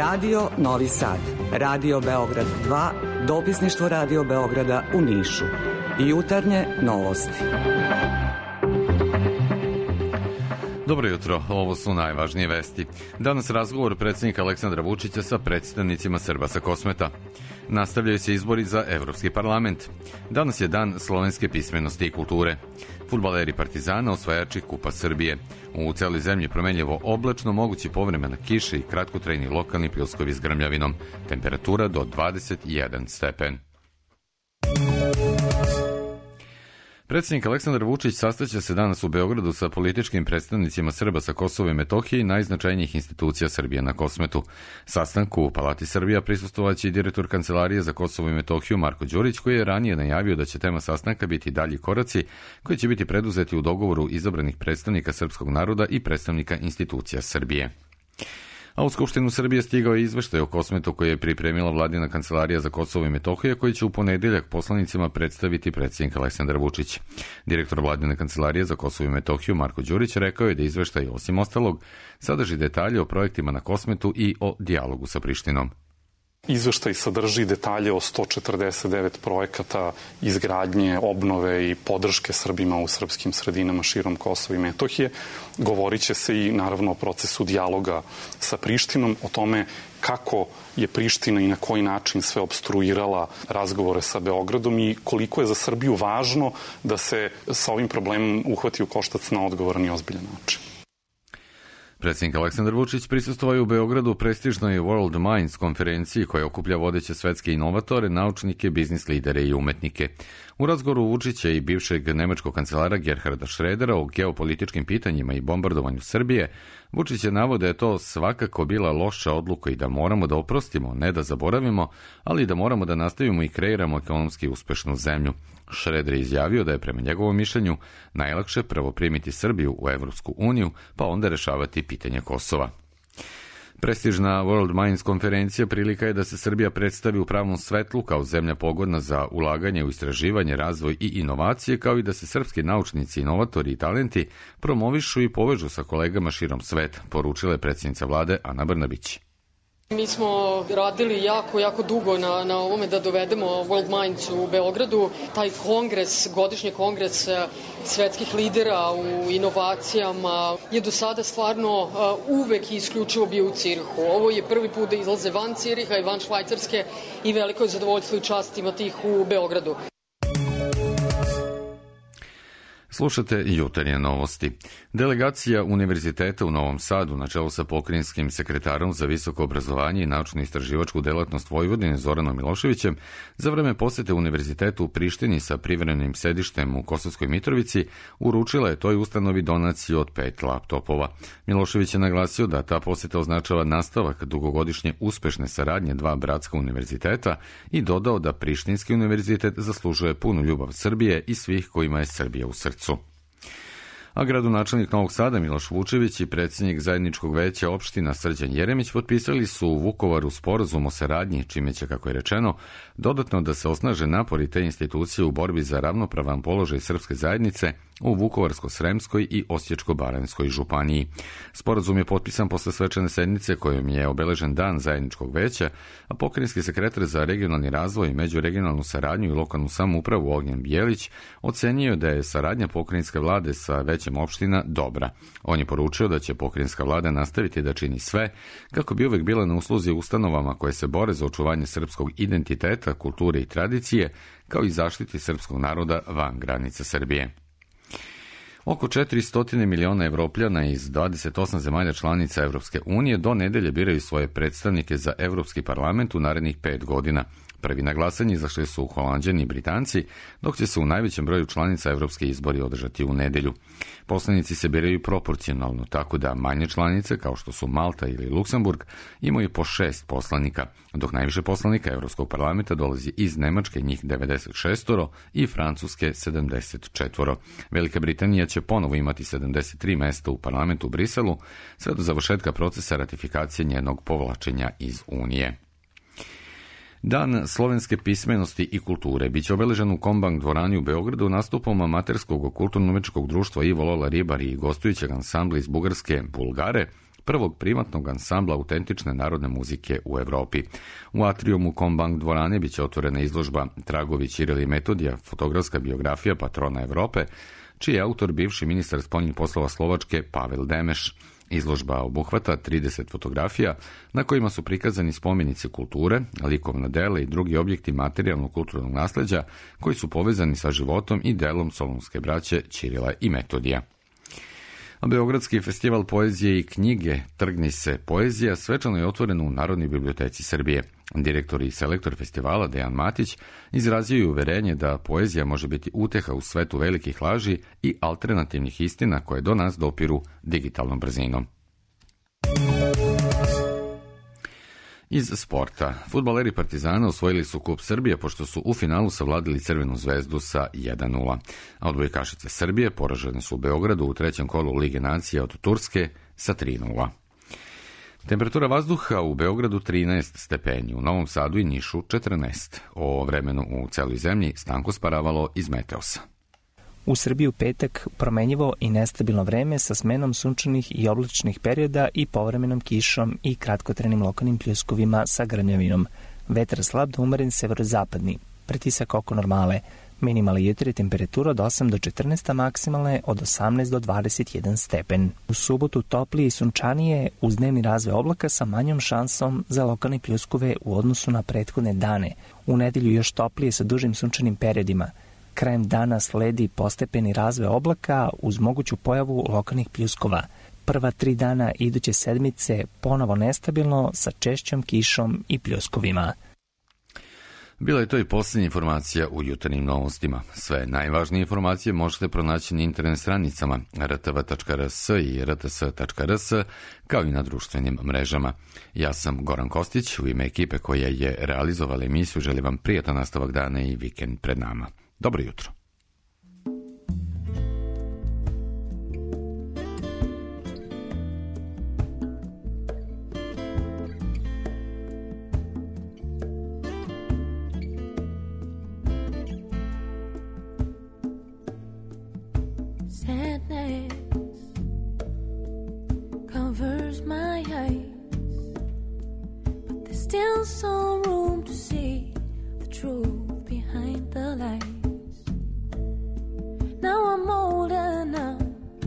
R: Radio Novi Sad, Radio Beograd 2, dopisništvo Radio Beograda u Nišu. Jutarnje novosti.
H: Dobro jutro, ovo su najvažnije vesti. Danas razgovor predsjednika Aleksandra Vučića sa predstavnicima Srba sa Kosmeta. Nastavljaju se izbori za Evropski parlament. Danas je dan slovenske pismenosti i kulture. Fudbaleri Partizana osvajači Kupa Srbije. U celoj zemlji promenljivo oblačno, mogući povremena kiša i kratkotrajni lokalni pljuskovi s grmljavinom. Temperatura do 21 stepen. Predsjednik Aleksandar Vučić sastaće se danas u Beogradu sa političkim predstavnicima Srba sa Kosova i Metohije i najznačajnijih institucija Srbije na Kosmetu. Sastanku u Palati Srbija prisustvovaće i direktor Kancelarije za Kosovo i Metohiju Marko Đurić, koji je ranije najavio da će tema sastanka biti dalji koraci koji će biti preduzeti u dogovoru izabranih predstavnika srpskog naroda i predstavnika institucija Srbije. A u Skupštinu Srbije stigao je izveštaj o Kosmetu koji je pripremila Vladina Kancelarija za Kosovo i Metohiju, koji će u ponedeljak poslanicima predstaviti predsjednik Aleksandar Vučić. Direktor Vladine Kancelarije za Kosovo i Metohiju Marko Đurić rekao je da izveštaj, osim ostalog, sadrži detalje o projektima na Kosmetu i o dijalogu sa Prištinom.
I: Izveštaj sadrži detalje o 149 projekata izgradnje, obnove i podrške Srbima u srpskim sredinama širom Kosova i Metohije. Govorit će se i naravno o procesu dijaloga sa Prištinom, o tome kako je Priština i na koji način sve obstruirala razgovore sa Beogradom i koliko je za Srbiju važno da se sa ovim problemom uhvati u koštac na odgovoran i ozbiljan način.
H: Predsjednik Aleksandar Vučić prisustvovao je u Beogradu prestižnoj World Minds konferenciji koja okuplja vodeće svetske inovatore, naučnike, biznis lidere i umetnike. U razgovoru Vučića i bivšeg nemačkog kancelara Gerharda Schrödera o geopolitičkim pitanjima i bombardovanju Srbije, Vučić je naveo da je to svakako bila loša odluka i da moramo da oprostimo, ne da zaboravimo, ali da moramo da nastavimo i kreiramo ekonomski uspešnu zemlju. Schröder je izjavio da je prema njegovom mišljenju najlakše prvo primiti Srbiju u Evropsku uniju, pa onda rešavati pitanje Kosova. Prestižna World Minds konferencija prilika je da se Srbija predstavi u pravom svetlu kao zemlja pogodna za ulaganje u istraživanje, razvoj i inovacije, kao i da se srpski naučnici, inovatori i talenti promovišu i povežu sa kolegama širom sveta, poručila je predsjednica vlade Ana Brnabić.
J: Mi smo radili jako dugo na ovome da dovedemo World Minds u Beogradu. Taj kongres, godišnji kongres svetskih lidera u inovacijama je do sada stvarno uvek i isključivo bio u Cirihu. Ovo je prvi put da izlaze van Ciriha i van Švajcarske i veliko je zadovoljstvo i čast imati ih u Beogradu.
H: Slušate jutarnje novosti. Delegacija Univerziteta u Novom Sadu na čelu sa pokrajinskim sekretarom za visoko obrazovanje i naučno-istraživačku delatnost Vojvodine Zoranom Miloševićem za vreme posete Univerzitetu u Prištini sa privremenim sedištem u Kosovskoj Mitrovici uručila je toj ustanovi donaciju od 5 laptopova. Milošević je naglasio da ta poseta označava nastavak dugogodišnje uspešne saradnje dva bratska univerziteta i dodao da Prištinski univerzitet zaslužuje punu ljubav Srbije i svih kojima je Srbija u srcu. A gradonačelnik Novog Sada Miloš Vučević i predsjednik zajedničkog veća opština Srđan Jeremić potpisali su u Vukovaru sporazum o saradnji, čime će, kako je rečeno, dodatno da se osnaže napori te institucije u borbi za ravnopravan položaj srpske zajednice u Vukovarsko-Sremskoj i Osječko-Baranjskoj županiji. Sporazum je potpisan posle svečane sednice kojom je obeležen dan zajedničkog veća, a pokrajinski sekretar za regionalni razvoj, međuregionalnu saradnju i lokalnu samoupravu Ognjen Bijelić ocenio da je saradnja pokrajinske vlade sa većem opština dobra. On je poručio da će pokrajinska vlada nastaviti da čini sve kako bi uvek bila na usluzi ustanovama koje se bore za očuvanje srpskog identiteta, kulture i tradicije, kao i zaštiti srpskog naroda van granica Srbije. Oko 400 miliona Evropljana iz 28 zemalja članica Evropske unije do nedelje biraju svoje predstavnike za Evropski parlament u narednih 5 godina. Prvi na glasanje izašli su Holanđani i Britanci, dok će se u najvećem broju članica evropske izbori održati u nedelju. Poslanici se biraju proporcionalno, tako da manje članice, kao što su Malta ili Luksemburg, imaju po 6 poslanika, dok najviše poslanika Evropskog parlamenta dolazi iz Nemačke, njih 96 i Francuske 74. Velika Britanija će ponovo imati 73 mesta u parlamentu u Briselu, sve do završetka procesa ratifikacije njenog povlačenja iz Unije. Dan slovenske pismenosti i kulture biće obeležen u Kombank dvorani u Beogradu nastupom amaterskog kulturno-umetničkog društva Ivo Lola Ribar i gostujućeg ansambla iz Bugarske Bulgare prvog privatnog ansambla autentične narodne muzike u Evropi. U atriumu Kombank dvorane biće otvorena izložba Tragovi Ćirila i Metodija, fotografska biografija patrona Evrope, čiji je autor bivši ministar spoljnih poslova Slovačke Pavel Demeš. Izložba obuhvata 30 fotografija na kojima su prikazani spomenici kulture, likovna dela i drugi objekti materijalnog kulturnog nasleđa koji su povezani sa životom i delom solunske braće Ćirila i Metodija. Beogradski festival poezije i knjige Trgni se poezija svečano je otvoren u Narodnoj biblioteci Srbije. Direktor i selektor festivala Dejan Matić izrazio je uverenje da poezija može biti uteha u svetu velikih laži i alternativnih istina koje do nas dopiru digitalnom brzinom. Iz sporta. Fudbaleri Partizana osvojili su Kup Srbije pošto su u finalu savladili Crvenu zvezdu sa 1:0. A odbojkašice Srbije poražene su u Beogradu u trećem kolu Lige nacija od Turske sa 3:0. Temperatura vazduha u Beogradu 13 stepeni, u Novom Sadu i Nišu 14. O vremenu u celoj zemlji Stanko Sparavalo iz Meteosa.
L: U Srbiji u petak promenjivo i nestabilno vreme sa smenom sunčanih i oblačnih perioda i povremenom kišom i kratkotrenim lokalnim pljuskovima sa grmljavinom. Vetar slab do umeren severozapadni, pritisak oko normale. Minimalna jutra je temperatura od 8 do 14, a maksimalne od 18 do 21 stepen. U subotu toplije i sunčanije uz dnevni razvoj oblaka sa manjom šansom za lokalne pljuskove u odnosu na prethodne dane. U nedelju još toplije sa dužim sunčanim periodima. Krajem dana sledi postepeni razvoj oblaka uz moguću pojavu lokalnih pljuskova. Prva 3 dana iduće sedmice ponovo nestabilno sa češćom kišom i pljuskovima.
H: Bila je to i posljednja informacija u jutarnjim novostima. Sve najvažnije informacije možete pronaći na internet stranicama rtv.rs i rts.rs, kao i na društvenim mrežama. Ja sam Goran Kostić, u ime ekipe koja je realizovala emisiju, želim vam prijatan nastavak dana i vikend pred nama. Dobro jutro.
M: Sadness covers my eyes, but there's still some room to see the truth behind the lies. Now I'm old enough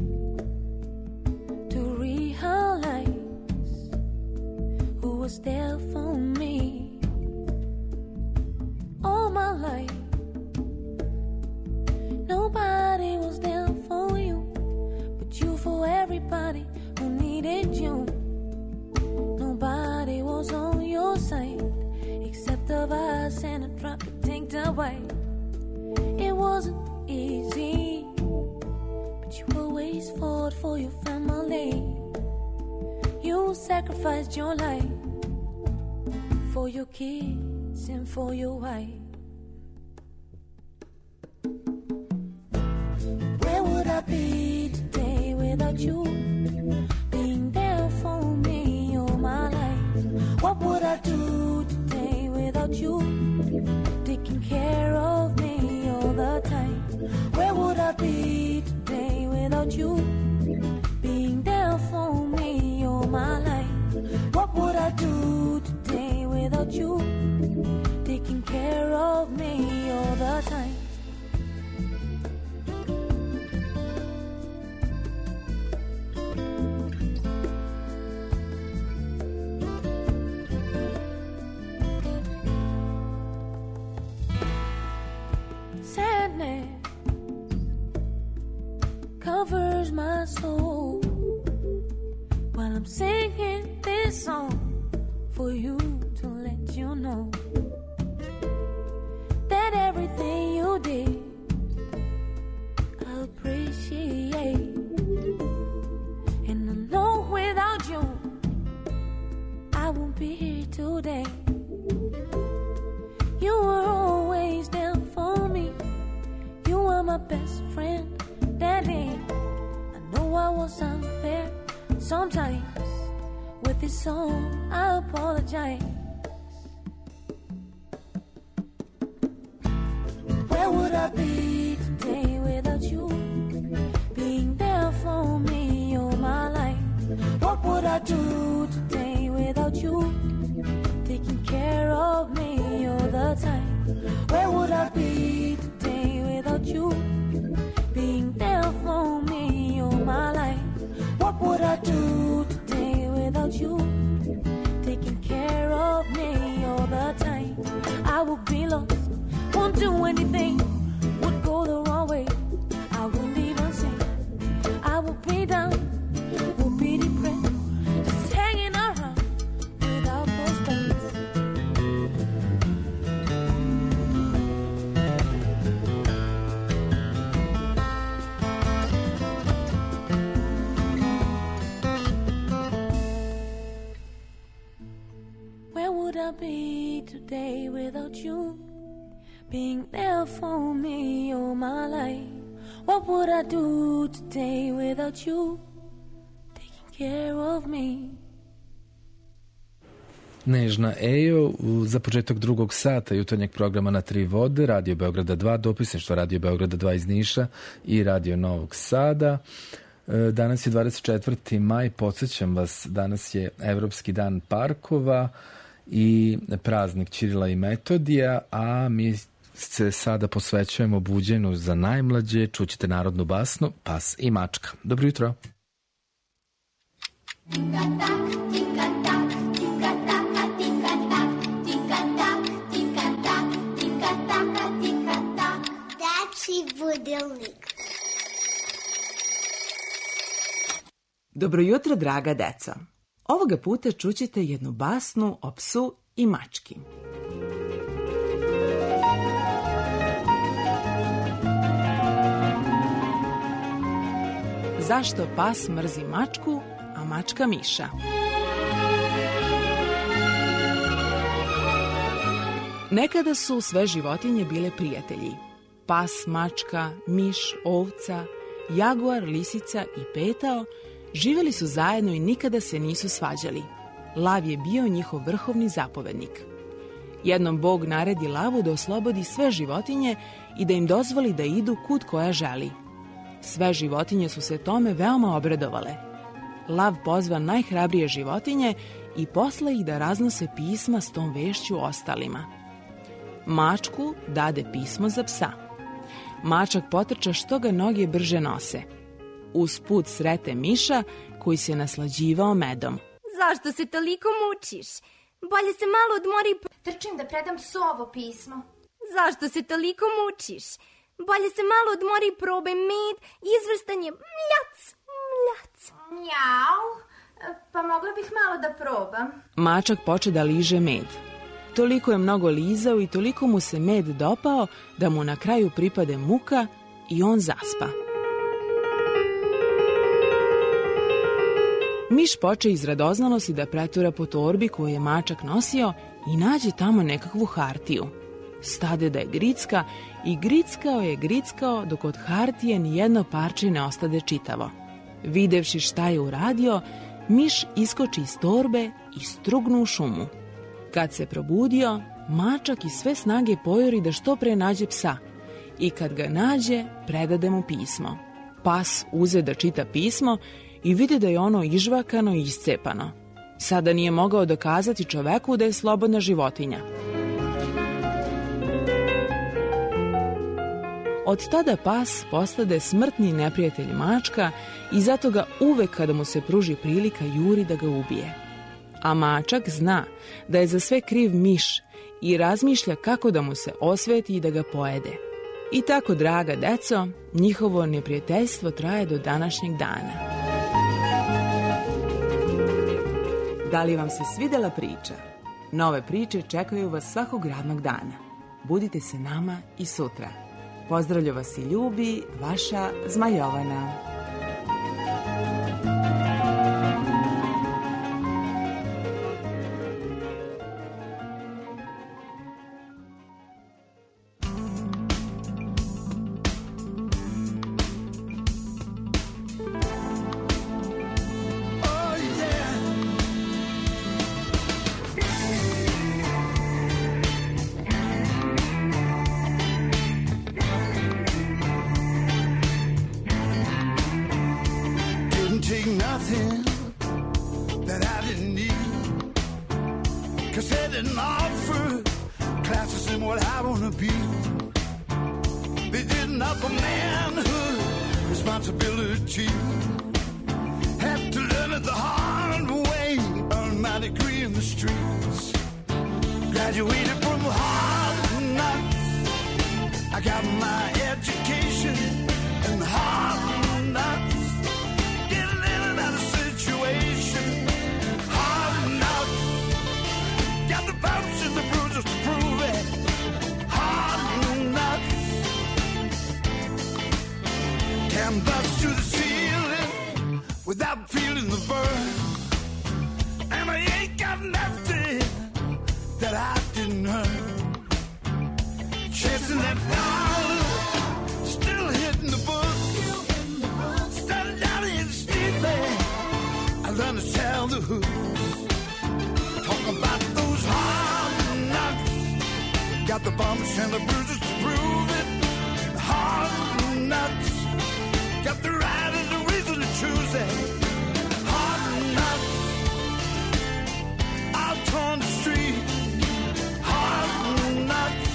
M: to realize who was there for me all my life. Nobody was there for you, but you for everybody who needed you. Nobody was on your side except of us and a traffic tanked away. It wasn't easy, but you always fought for your family. You sacrificed your life for your kids and for your wife. Where would I be today without you being there for me all my life? What would I do today without you taking care of me all the time? Where would I be today without you being there for me all my life? What would I do today without you taking care of me all the time? Sadness covers my soul while I'm singing this song for you to let you know that everything you did I appreciate, and I know without you I won't be here today. You were always there for me. You were my best friend, Daddy. I know I was unfair sometimes. With this song, I apologize. Where would I be today without you being there for me all my life? What would I do you, taking care of me all the time. Where would I be today without you, being there for me all my life? What would I do today without you, taking care of me all the time? I would be lost, won't do anything, would go the wrong way. I wouldn't even sing, I would be down, would be depressed, just hanging around without prospects. Where would I be today without you, being there for me all my life? What would I do today without you, taking care of me?
F: Nežna Ejo za početak drugog sata jutarnjeg programa na Tri vode, Radio Beograda 2, dopisništvo Radio Beograda 2 iz Niša i Radio Novog Sada. Danas je 24. maj, podsjećam vas, danas je Evropski dan parkova i praznik Ćirila i Metodija, a mi se sada posvećujemo buđenju za najmlađe. Čućete narodnu basnu Pas i mačka. Dobro jutro.
K: Dečiji budilnik.
N: Dobro jutro, draga deca. Ovoga puta čućete jednu basnu o psu i mački. Zašto pas mrzi mačku, a mačka miša? Nekada su sve životinje bile prijatelji. Pas, mačka, miš, ovca, jaguar, lisica i petao živjeli su zajedno i nikada se nisu svađali. Lav je bio njihov vrhovni zapovednik. Jednom Bog naredi lavu da oslobodi sve životinje i da im dozvoli da idu kud koja želi. Sve životinje su se tome veoma obradovale. Lav pozva najhrabrije životinje i posla ih da raznose pisma s tom vešću ostalima. Mačku dade pismo za psa. Mačak potrča što ga noge brže nose. Usput srete miša koji se naslađivao medom.
K: Zašto se toliko mučiš? Bolje se malo odmori. Trčim da predam psu ovo pismo. Zašto se toliko mučiš? Bolje se malo odmori i probaj med, izvrstan je mljac, mljac. Njau, pa mogla bih malo da probam.
N: Mačak poče da liže med. Toliko je mnogo lizao i toliko mu se med dopao da mu na kraju pripade muka i on zaspa. Miš poče iz radoznalosti da pretura po torbi koju je mačak nosio i nađe tamo nekakvu hartiju. Stade da je gricka i grickao dok od hartije nijedno parče ne ostade čitavo. Videvši šta je uradio, miš iskoči iz torbe i strugnu u šumu. Kad se probudio, mačak iz sve snage pojuri da što pre nađe psa i kad ga nađe, predade mu pismo. Pas uze da čita pismo i vidi da je ono ižvakano i iscepano. Sada nije mogao dokazati čoveku da je slobodna životinja. Od tada pas postade smrtni neprijatelj mačka i zato ga uvek kada mu se pruži prilika juri da ga ubije. A mačak zna da je za sve kriv miš i razmišlja kako da mu se osveti i da ga pojede. I tako, draga deco, njihovo neprijateljstvo traje do današnjeg dana. Da li vam se svidela priča? Nove priče čekaju vas svakog radnog dana. Budite se nama i sutra. Pozdravlja vas i ljubi vaša Zmajovana.
P: didn't offer classes in what I wanna be. They didn't offer manhood, responsibility. Had to learn it the hard way, earn my degree in the streets. Graduated from hard knocks. I got my education in hard knocks. Getting in and out of situation. Hard knocks. Got the bumps and the bruises to prove it. Hard knocks. Can bust to the ceiling without feeling the burn. And I ain't got nothing that I didn't earn. Chasing that dollar, still hitting the books. Started down in Stevie, I learned to tell the hooks. Talk about those hard knocks. Got the bumps and the bruises to prove it. Hard knocks. Got the right and the reason to choose it. Hard knocks. Out on the street. Hard knocks.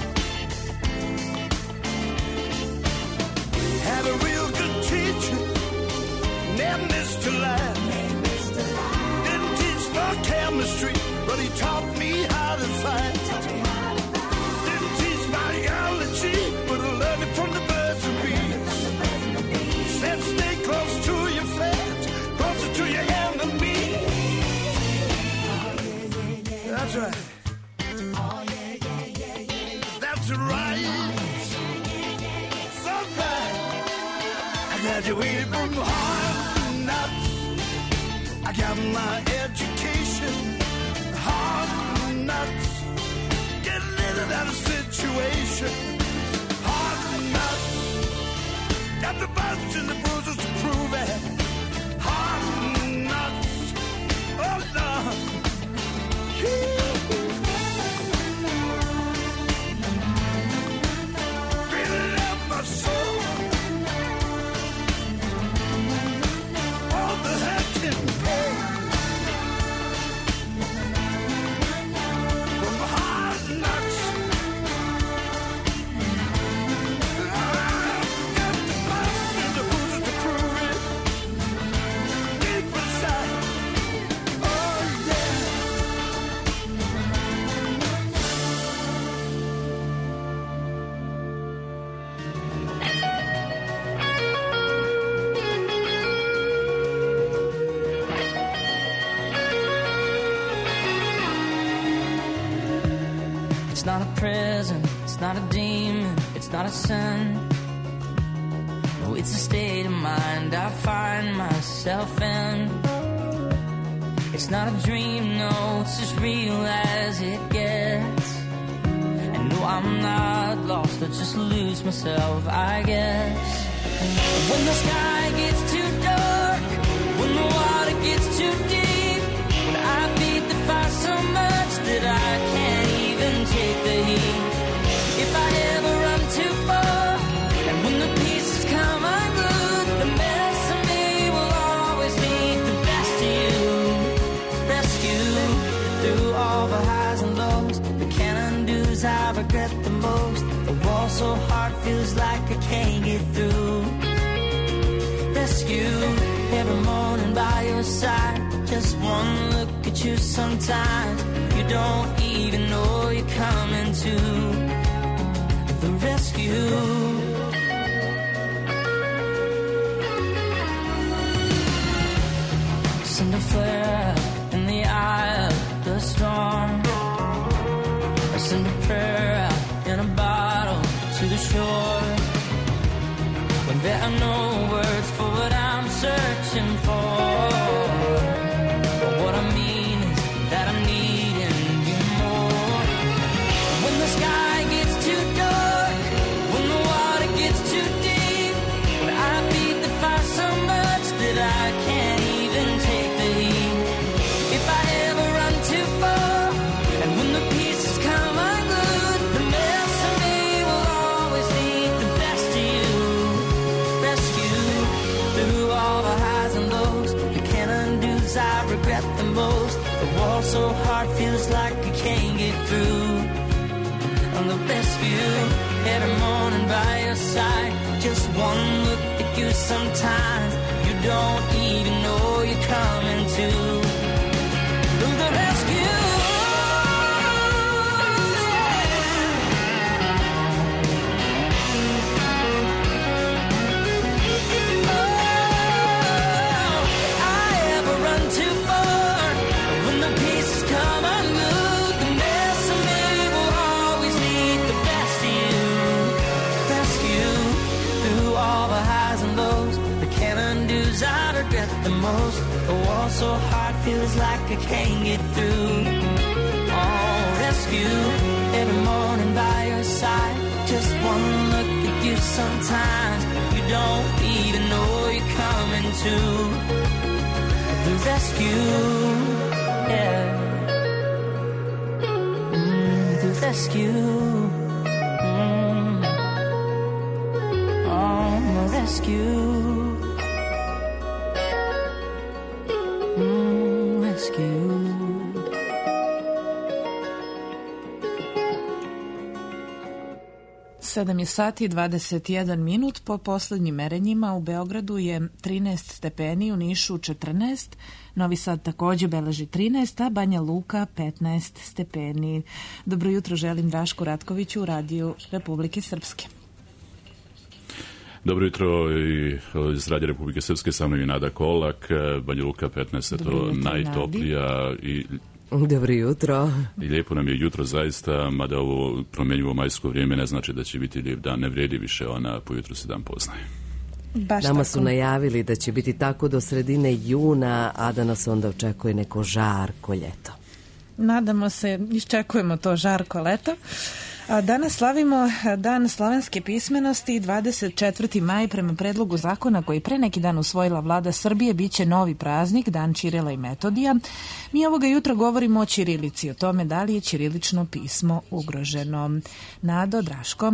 P: Had a real good teacher, never missed a line. Didn't teach no chemistry, but he taught me how to fight. Didn't teach biology, but I learned it from the birds and bees. Said stay close to your friends, closer to your enemy. That's right. That's right. So bad. I graduated from hard knocks. I got my education. Hard knocks. Getting in and out of situation. Hard knocks. Got the bumps and the bruises to prove it. Hard knocks. Oh no. Feeling up my soul. All the hurt and pain from hard knocks. Got the bumps and the bruises to prove it. Deep inside. Oh yeah.
O: It's not a prison, it's not a demon, it's not a sin. No, it's a state of mind I find myself in. It's not a dream, no, it's as real as it gets. And no, I'm not lost, I just lose myself, I guess. When the sky gets too dark, when the water gets too deep, when I feed the fire so much that I can't even take the heat. If I ever run too far, and when the pieces come unglued, the best of me will always need the best of you. Rescue through all the highs and lows, the can undo's I regret the most. The wall so hard feels like I can't get through. Rescue every morning by your side. Just one look at you sometimes, you don't even know you're coming to the rescue. Send a flare in the eye of the storm. I send a prayer out in a bottle to the shore. When there are no words for what I'm searching for. But what I mean is that I'm needing you more. When the sky gets too dark, when the water The wall so hard feels like I can't get through. On the rescue, every morning by your side. Just one look at you sometimes. You don't even know you're coming to. The rescue. The most, the wall so hard feels like I can't get through. Oh, rescue, every morning by your side. Just one look at you sometimes. You don't even know you're coming to. The rescue, yeah. The rescue. Oh, the rescue.
A: Sedam je sati i 21 minut. Po poslednjim merenjima u Beogradu je 13 stepeni, u Nišu 14, Novi Sad takođe beleži 13, a Banja Luka 15 stepeni. Dobro jutro želim Dašku Ratkoviću u Radiju Republike Srpske.
Q: Dobro jutro i iz Radija Republike Srpske, sa mnom je Nada Kolak, Banja Luka 15, to najtoplija i...
S: Dobro jutro.
Q: I lijepo nam je jutro zaista, mada ovo promjenjivo majsko vrijeme ne znači da će biti lijep dan, ne vredi više, ona po jutru se dan poznaje.
S: Nama su najavili da će biti tako do sredine juna, a da nas onda očekuje neko žarko ljeto.
A: Nadamo se, iščekujemo to žarko leto. Danas slavimo Dan slovenske pismenosti, 24. maj prema predlogu zakona koji pre neki dan usvojila vlada Srbije biće novi praznik, Dan Ćirila i Metodija. Mi ovoga jutra govorimo o ćirilici, o tome da li je ćirilično pismo ugroženo. Nado, Draško.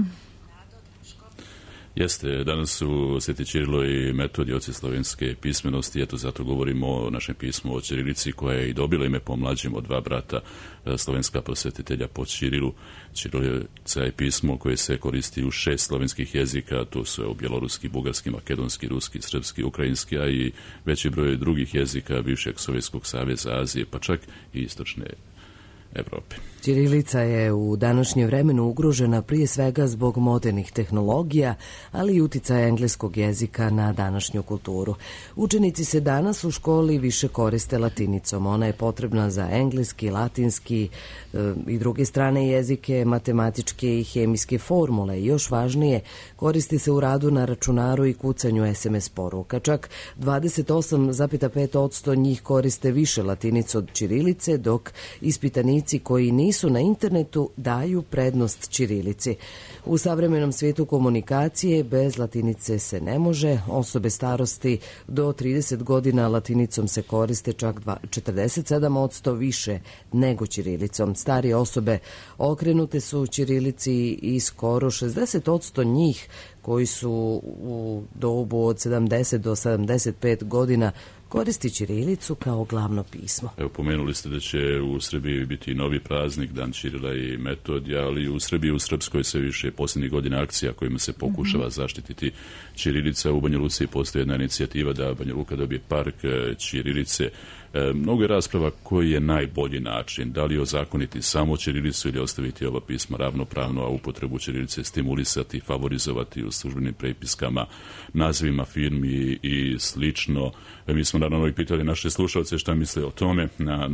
Q: Jeste, danas su Sveti Ćirilo i Metodij, oci slovenske pismenosti, eto zato govorimo o našem pismu o ćirilici koja je i dobila ime po mlađim od dva brata slovenska prosvetitelja po Ćirilu. Ćirilica je pismo koje se koristi u 6 slovenskih jezika, to su bjeloruski, bugarski, makedonski, ruski, srpski, ukrajinski, a i veći broj drugih jezika bivšeg Sovjetskog saveza, Azije, pa čak i istočne Evrope.
S: Ćirilica je u današnjem vremenu ugrožena prije svega zbog modernih tehnologija, ali i uticaja engleskog jezika na današnju kulturu. Učenici se danas u školi više koriste latinicom. Ona je potrebna za engleski, latinski i druge strane jezike, matematičke i hemijske formule. I još važnije, koristi se u radu na računaru i kucanju SMS poruka. Čak 28,5% njih koriste više latinicu od ćirilice, dok ispitanici koji nisu na internetu daju prednost ćirilici. U savremenom svijetu komunikacije bez latinice se ne može. Osobe starosti do 30 godina latinicom se koriste čak 47% više nego ćirilicom. Starije osobe okrenute su ćirilici i skoro 60% njih koji su u dobu od 70 do 75 godina koristi ćirilicu kao glavno pismo.
Q: Evo, pomenuli ste da će u Srbiji biti novi praznik, Dan Ćirila i Metodija, ali u Srbiji, u Srpskoj se više posljednjih godina akcija kojima se pokušava zaštititi ćirilica. U Banja Luci postoji jedna inicijativa da Banja Luka dobije park ćirilice. Mnogo je rasprava koji je najbolji način, da li ozakoniti samo ćirilicu ili ostaviti ova pisma ravnopravno, a upotrebu ćirilice stimulisati, favorizovati u službenim prepiskama, nazivima firmi i slično. Mi smo naravno i pitali naše slušalce šta misle o tome na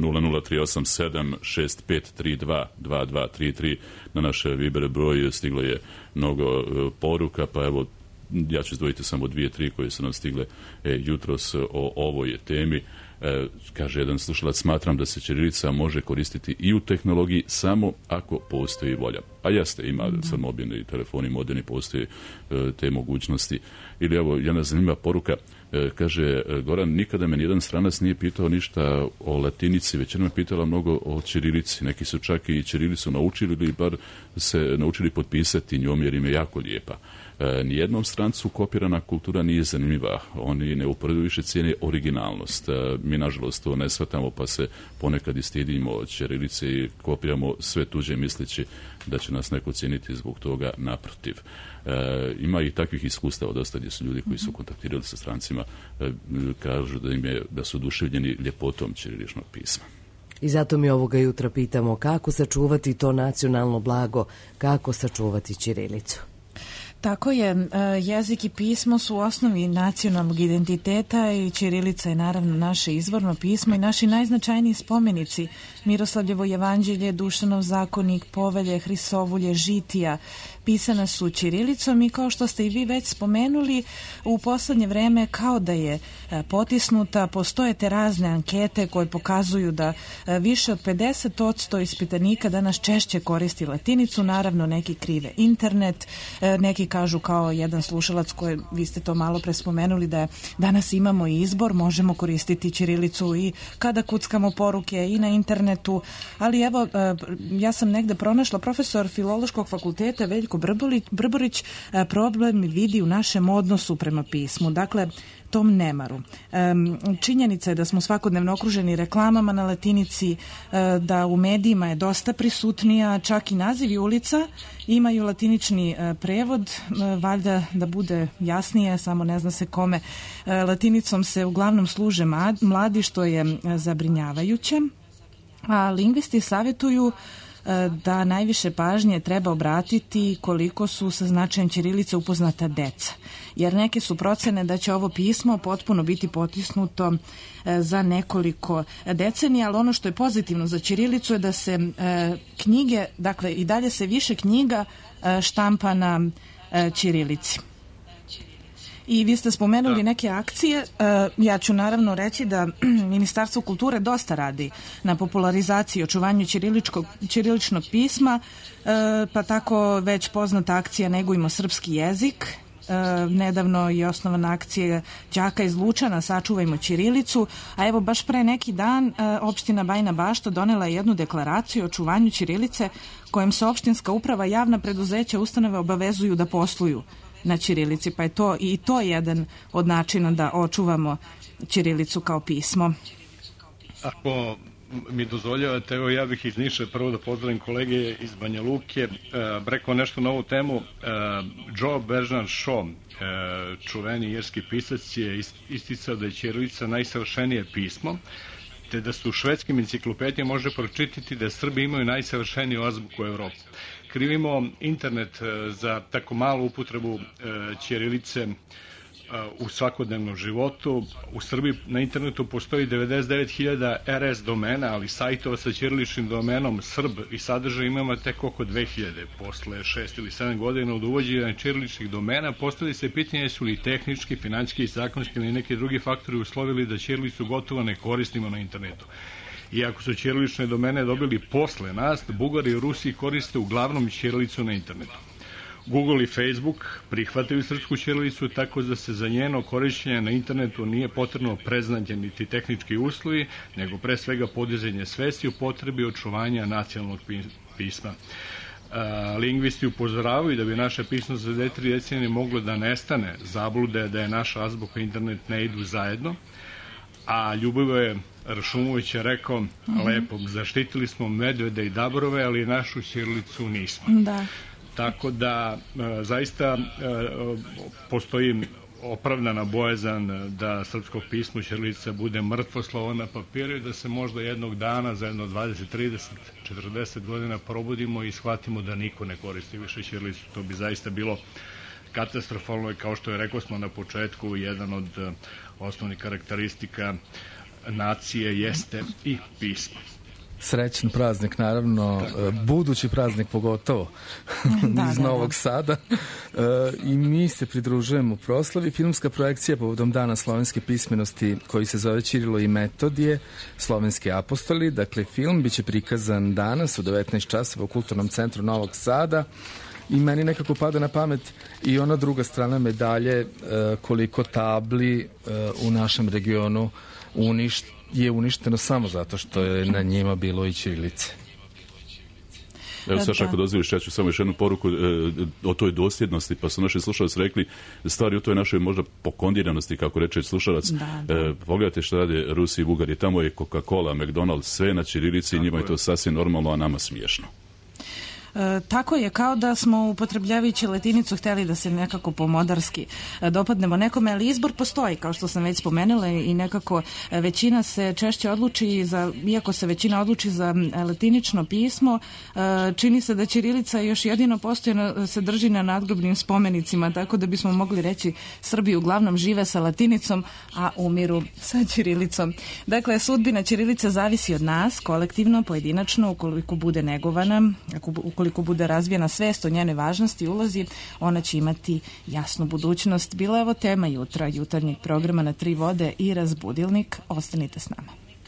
Q: 0038765322233. Na naš Viber broj stiglo je mnogo poruka, pa evo ja ću izdvojiti samo 2-3 koje su nam stigle jutros o ovoj temi. Kaže jedan slušalac, smatram da se ćirilica može koristiti i u tehnologiji samo ako postoji volja. A jeste, ima sad mobilni telefoni moderni, postoje te mogućnosti. Ili evo, jedna zanimljiva poruka, Kaže, Goran, nikada me nijedan stranac nije pitao ništa o latinici, većina me pitala mnogo o ćirilici. Neki su čak i ćirilicu naučili ili bar se naučili potpisati njom jer im je jako lijepa. Nijednom strancu kopirana kultura nije zanimljiva. Oni ne uporedivo više cijene originalnost. Mi, nažalost, to ne shvatamo, pa se ponekad i stidimo ćirilice i kopiramo sve tuđe misleći da će nas neko cijeniti zbog toga, naprotiv. Ima i takvih iskustava dosta gdje su ljudi koji su kontaktirali sa strancima kažu da su oduševljeni ljepotom ćiriličnog pisma.
S: I zato mi ovoga jutra pitamo kako sačuvati to nacionalno blago, kako sačuvati ćirilicu.
A: Tako je, jezik i pismo su u osnovi nacionalnog identiteta i ćirilica je naravno naše izvorno pismo i naši najznačajniji spomenici, Miroslavljevo jevanđelje, Dušanov zakonik, Povelje, Hrisovulje, Žitija, pisana su ćirilicom i kao što ste i vi već spomenuli, u poslednje vreme kao da je potisnuta, postoje te razne ankete koje pokazuju da više od 50% ispitanika danas češće koristi latinicu, naravno neki krive internet, neki kažu kao jedan slušalac koji vi ste to malo pre spomenuli da danas imamo izbor, možemo koristiti ćirilicu i kada kuckamo poruke i na internetu, ali evo ja sam negde pronašla profesor Filološkog fakulteta Veljko Brborić problem vidi u našem odnosu prema pismu, dakle tom nemaru. Činjenica je da smo svakodnevno okruženi reklamama na latinici, da u medijima je dosta prisutnija, čak i nazivi ulica imaju latinični prevod, valjda da bude jasnije, samo ne zna se kome. Latinicom se uglavnom služe mladi, što je zabrinjavajuće, a lingvisti savjetuju da najviše pažnje treba obratiti koliko su sa značajem ćirilice upoznata deca. Jer neke su procene da će ovo pismo potpuno biti potisnuto za nekoliko decenija, ali ono što je pozitivno za ćirilicu je da se knjige, dakle i dalje se više knjiga štampa na ćirilici. I vi ste spomenuli neke akcije, ja ću naravno reći da Ministarstvo kulture dosta radi na popularizaciji i očuvanju ćiriličnog pisma, pa tako već poznata akcija Negujmo srpski jezik, nedavno je osnovana akcija đaka iz Lučana Sačuvajmo ćirilicu, a evo baš pre neki dan opština Bajina Bašta donela je jednu deklaraciju o očuvanju ćirilice kojom se opštinska uprava, javna preduzeća, ustanove obavezuju da posluju na ćirilici, pa je to jedan od načina da očuvamo ćirilicu kao pismo.
E: Ako mi dozvoljavate, evo ja bih iz Niša prvo da pozdravim kolege iz Banja Luke, rekao nešto na ovu temu. Joe Bernard Shaw, čuveni irski pisac, je isticao da je ćirilica najsavršenije pismo, te da se u švedskim enciklopedijama može pročitati da Srbi imaju najsavršeniju azbuku u Evropi. Krivimo internet za tako malu upotrebu ćirilice u svakodnevnom životu. U Srbiji na internetu postoji 99.000 RS domena, ali sajtova sa ćiriličnim domenom Srb i sadržaj imamo tek oko 2000. Posle 6 ili 7 godina od uvođenja ćiriličnih domena postavili se pitanje su li tehnički, finansijski, zakonski ili neki drugi faktori uslovili da ćirilicu gotovo ne koristimo na internetu. Iako su ćirilične domene dobili posle nas, Bugari i Rusi koriste uglavnom ćirilicu na internetu. Google i Facebook prihvataju srpsku ćirilicu tako da se za njeno korišćenje na internetu nije potrebno preznanje niti tehnički uslovi, nego pre svega podizanje svesti o potrebi očuvanja nacionalnog pisma. Lingvisti upozoravaju da bi naše pismo za 2-3 decenije moglo da nestane, zablude da je naša azbuka i internet ne idu zajedno, a Ljubivoje Rašumović je rekao lepo, zaštitili smo medvede i dabrove, ali našu ćirilicu nismo.
A: Da.
E: Tako da zaista postoji opravdana bojazan da srpsko pismo ćirilica bude mrtvo slovo na papiru i da se možda jednog dana za jedno 20, 30, 40 godina probudimo i shvatimo da niko ne koristi više ćirilicu. To bi zaista bilo katastrofalno i kao što je rekao smo na početku, jedan od osnovnih karakteristika nacije jeste i pismo.
F: Srećan praznik, naravno, budući praznik pogotovo iz Novog Sada. I mi se pridružujemo proslavi. Filmska projekcija povodom Dana slovenske pismenosti koji se zove Ćirilo i Metodije, slovenski apostoli. Dakle, film biće prikazan danas u 19 časova u Kulturnom centru Novog Sada i meni nekako pada na pamet i ona druga strana medalje, koliko tabli u našem regionu je uništeno samo zato što je na njima bilo i ćirilice.
Q: Evo Saša, ako dozvoliš, ja ću samo još jednu poruku o toj dosljednosti, pa su naši slušalci rekli stvari o toj našoj možda pokondiranosti, kako reče slušalac. Pogledajte što rade Rusi i Bugari, tamo je Coca-Cola, McDonald's, sve na ćirilici i njima je to sasvim normalno, a nama smiješno.
A: Tako je, kao da smo upotrebljavajući latinicu hteli da se nekako pomodarski dopadnemo nekome, ali izbor postoji, kao što sam već spomenula, i nekako većina se češće odluči iako se većina odluči za latinično pismo, čini se da ćirilica još jedino postojano se drži na nadgrobnim spomenicima, tako da bismo mogli reći Srbi uglavnom žive sa latinicom, a umiru sa ćirilicom. Dakle, sudbina ćirilice zavisi od nas, kolektivno, pojedinačno, ukoliko bude negovana, ukoliko bude razvijena svest o njenoj važnosti i ulozi, ona će imati jasnu budućnost. Bila je ovo tema jutarnjeg programa na Tri vode i Razbudilnik. Ostanite s nama.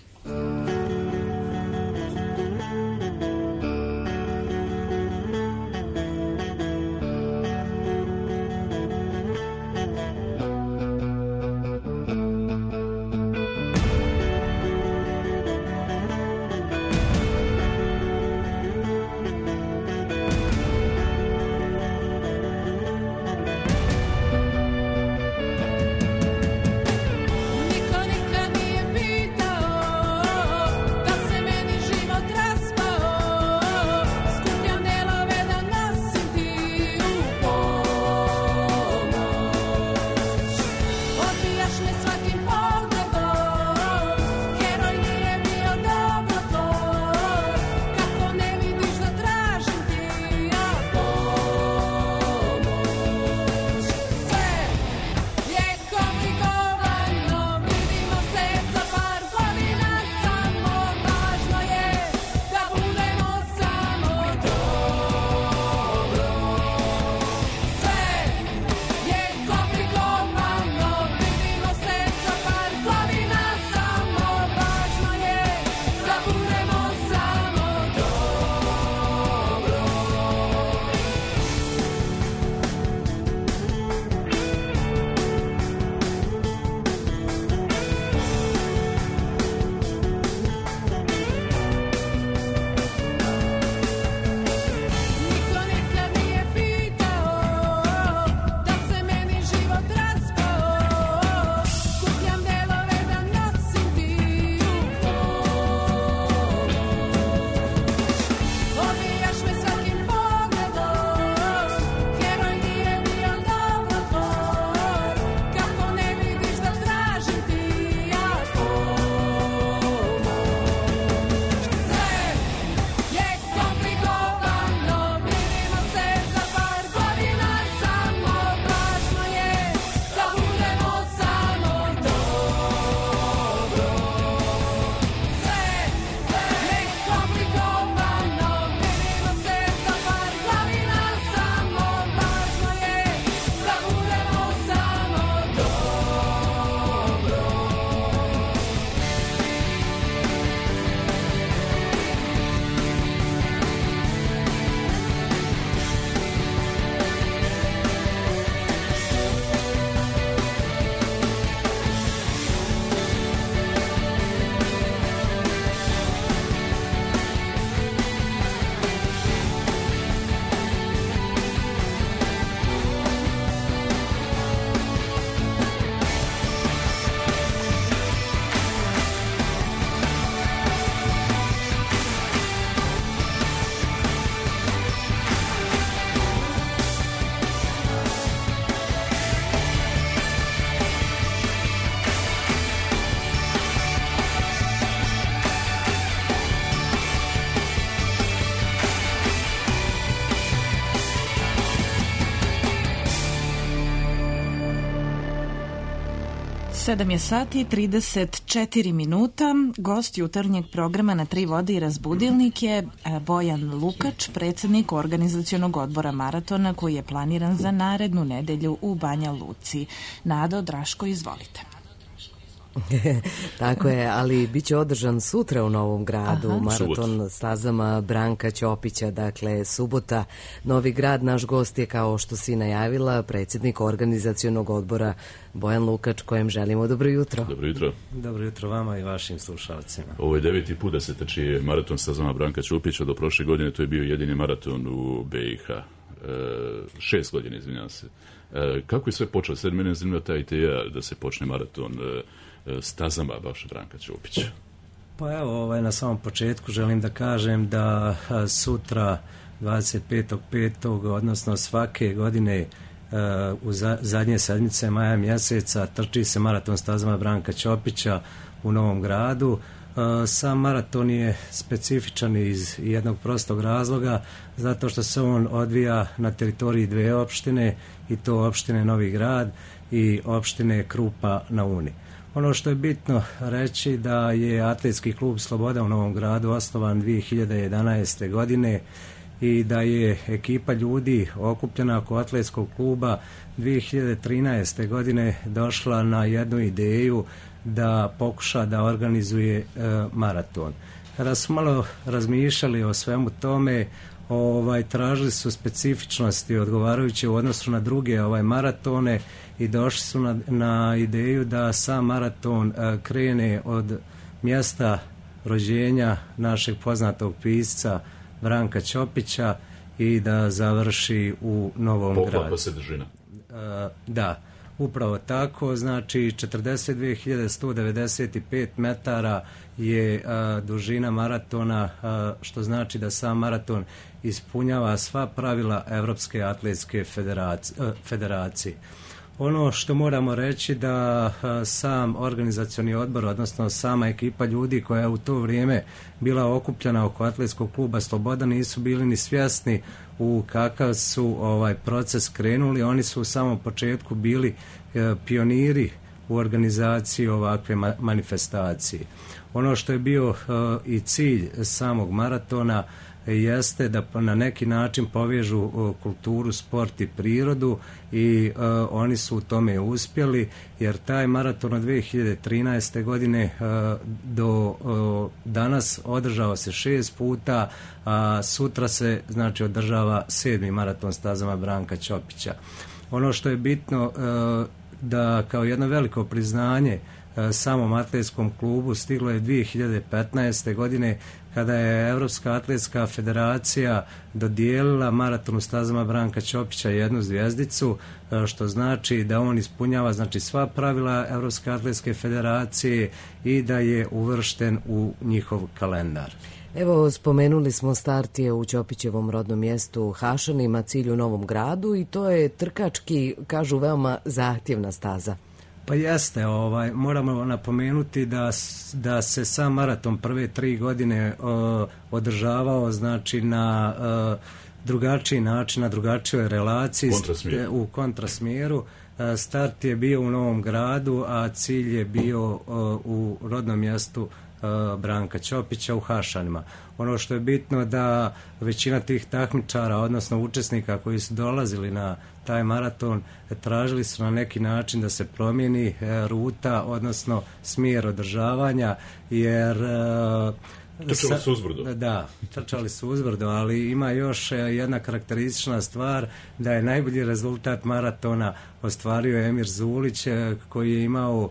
A: Sedam je sati i 34 minuta. Gost jutarnjeg programa na Tri vode i Razbudilnik je Bojan Lukač, predsjednik organizacionog odbora maratona koji je planiran za narednu nedelju u Banja Luci. Nado, Draško, izvolite.
S: Tako je, ali bit će održan sutra u Novom Gradu, maraton
Q: Subot.
S: stazama Branka Ćopića, dakle subota, Novi Grad. Naš gost je, kao što si najavila, predsjednik organizacionog odbora Bojan Lukač, kojem želimo dobro jutro.
Q: Dobro jutro.
T: Dobro jutro vama i vašim slušalcima.
Q: Ovo je 9. put da se trči maraton stazama Branka Ćopića. Do prošle godine to je bio jedini maraton u BiH. 6 godina, izvinjam se. Kako je sve počelo? Sad mene zanima ta ideja da se počne maraton stazama baš Branka Ćopića.
T: Pa evo, na samom početku želim da kažem da sutra 25.5. odnosno svake godine u zadnje sedmice maja mjeseca trči se maraton stazama Branka Ćopića u Novom Gradu. Sam maraton je specifičan iz jednog prostog razloga, zato što se on odvija na teritoriji dvije opštine, i to opštine Novi Grad i opštine Krupa na Uni. Ono što je bitno reći da je Atletski klub Sloboda u Novom Gradu osnovan 2011. godine i da je ekipa ljudi okupljena oko atletskog kluba 2013. godine došla na jednu ideju da pokuša da organizuje maraton. Kada su malo razmišljali o svemu tome, tražili su specifičnosti odgovarajuće u odnosu na druge maratone i došli su na ideju da sam maraton krene od mjesta rođenja našeg poznatog pisca Branka Ćopića i da završi u Novom Gradu.
Q: Poklapa se držina.
T: Da, upravo tako, znači 42.195 metara je dužina maratona, što znači da sam maraton ispunjava sva pravila Evropske atletske federacije. Ono što moramo reći da sam organizacioni odbor, odnosno sama ekipa ljudi koja je u to vrijeme bila okupljena oko Atletskog kluba Sloboda, nisu bili ni svjesni u kakav su proces krenuli. Oni su u samom početku bili pioniri u organizaciji ovakve manifestacije. Ono što je bio i cilj samog maratona jeste da na neki način povežu kulturu, sport i prirodu i oni su u tome uspjeli, jer taj maraton od 2013. godine do danas održao se 6 puta, a sutra se znači održava 7. maraton stazama Branka Ćopića. Ono što je bitno da kao jedno veliko priznanje samom atletskom klubu stiglo je 2015. godine kada je Evropska atletska federacija dodijelila maratonu stazama Branka Ćopića jednu zvjezdicu, što znači da on ispunjava znači sva pravila Evropske atletske federacije i da je uvršten u njihov kalendar.
S: Evo, spomenuli smo start je u Ćopićevom rodnom mjestu Hašanima, cilj u Novom Gradu, i to je trkački, kažu, veoma zahtjevna staza.
T: Pa jeste, moramo napomenuti da se sam maraton prve 3 godine održavao znači na drugačiji način, na drugačijoj relaciji, u kontrasmjeru. Start je bio u Novom Gradu, a cilj je bio u rodnom mjestu Branka Ćopića u Hašanima. Ono što je bitno da većina tih takmičara, odnosno učesnika koji su dolazili na taj maraton, tražili su na neki način da se promijeni ruta, odnosno smjer održavanja, jer
Q: trčali su uzbrdo.
T: Da, trčali su uzbrdo, ali ima još jedna karakteristična stvar, da je najbolji rezultat maratona ostvario Emir Zulić, koji je imao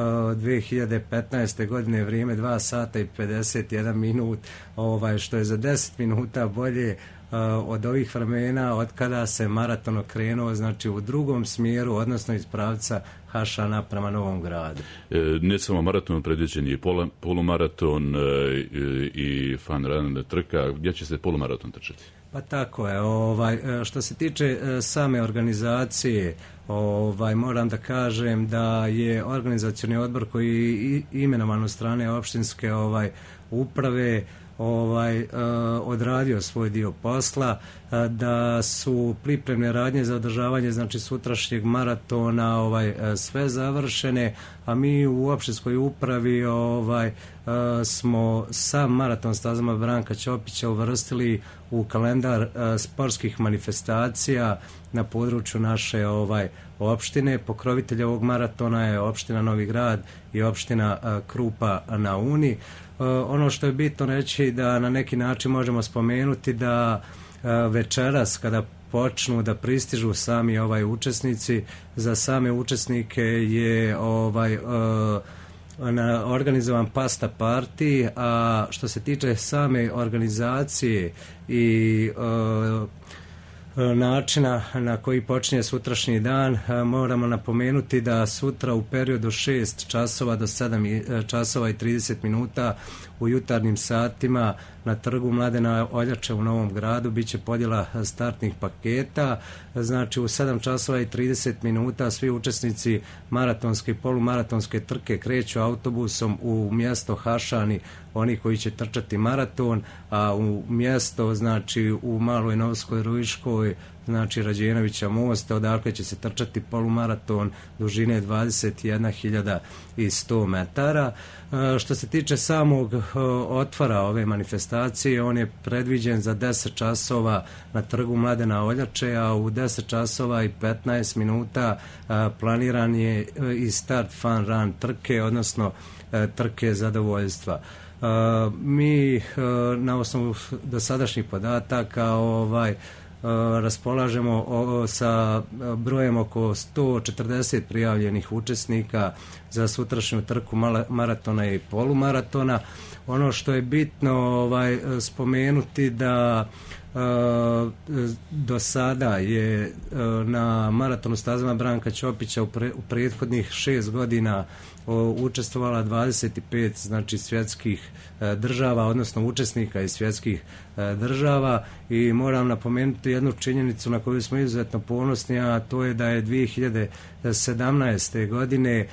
T: 2015. godine vrijeme 2 sata i 51 minut, što je za 10 minuta bolje od ovih vremena od kada se maraton okrenuo, znači u drugom smjeru, odnosno iz pravca Hašana prema Novom Gradu.
Q: Ne samo maraton, predviđen je polumaraton i fun run trka. Gdje će se polumaraton trčati?
T: Pa tako je. Što se tiče same organizacije, moram da kažem da je organizacioni odbor koji je imenovan od strane opštinske uprave odradio svoj dio posla, da su pripremne radnje za održavanje znači sutrašnjeg maratona sve završene, a mi u opštinskoj upravi smo sam maraton stazama Branka Ćopića uvrstili u kalendar sportskih manifestacija na području naše opštine. Pokrovitelj ovog maratona je opština Novi Grad i opština Krupa na Uni. Ono što je bitno reći da na neki način možemo spomenuti da večeras kada počnu da pristižu sami učesnici, za same učesnike je organizovan pasta party, a što se tiče same organizacije i načina na koji počinje sutrašnji dan, moramo napomenuti da sutra u periodu 6 časova do 7 časova i 30 minuta u jutarnjim satima na trgu Mladena Oljače u Novom Gradu biće podjela startnih paketa. Znači u 7 časova i 30 minuta svi učesnici maratonske i polumaratonske trke kreću autobusom u mjesto Hašani, oni koji će trčati maraton, a u mjesto, znači u Maloj Novskoj Ruiškoj, znači Rađenovića mosta, odakle će se trčati polumaraton dužine 21.100 metara. Što se tiče samog otvora ove manifestacije, on je predviđen za 10 časova na trgu Mladena Oljače, a u 10 časova i 15 minuta planiran je i start fun run trke, odnosno trke zadovoljstva. Mi na osnovu dosadašnjih podataka raspolažemo sa brojem oko 140 prijavljenih učesnika za sutrašnju trku maratona i polumaratona. Ono što je bitno spomenuti da do sada je na maratonu stazama Branka Ćopića u prethodnih 6 godina učestvovala 25 znači svjetskih država, odnosno učesnika iz svjetskih država, i moram napomenuti jednu činjenicu na koju smo izuzetno ponosni, a to je da je 2017. godine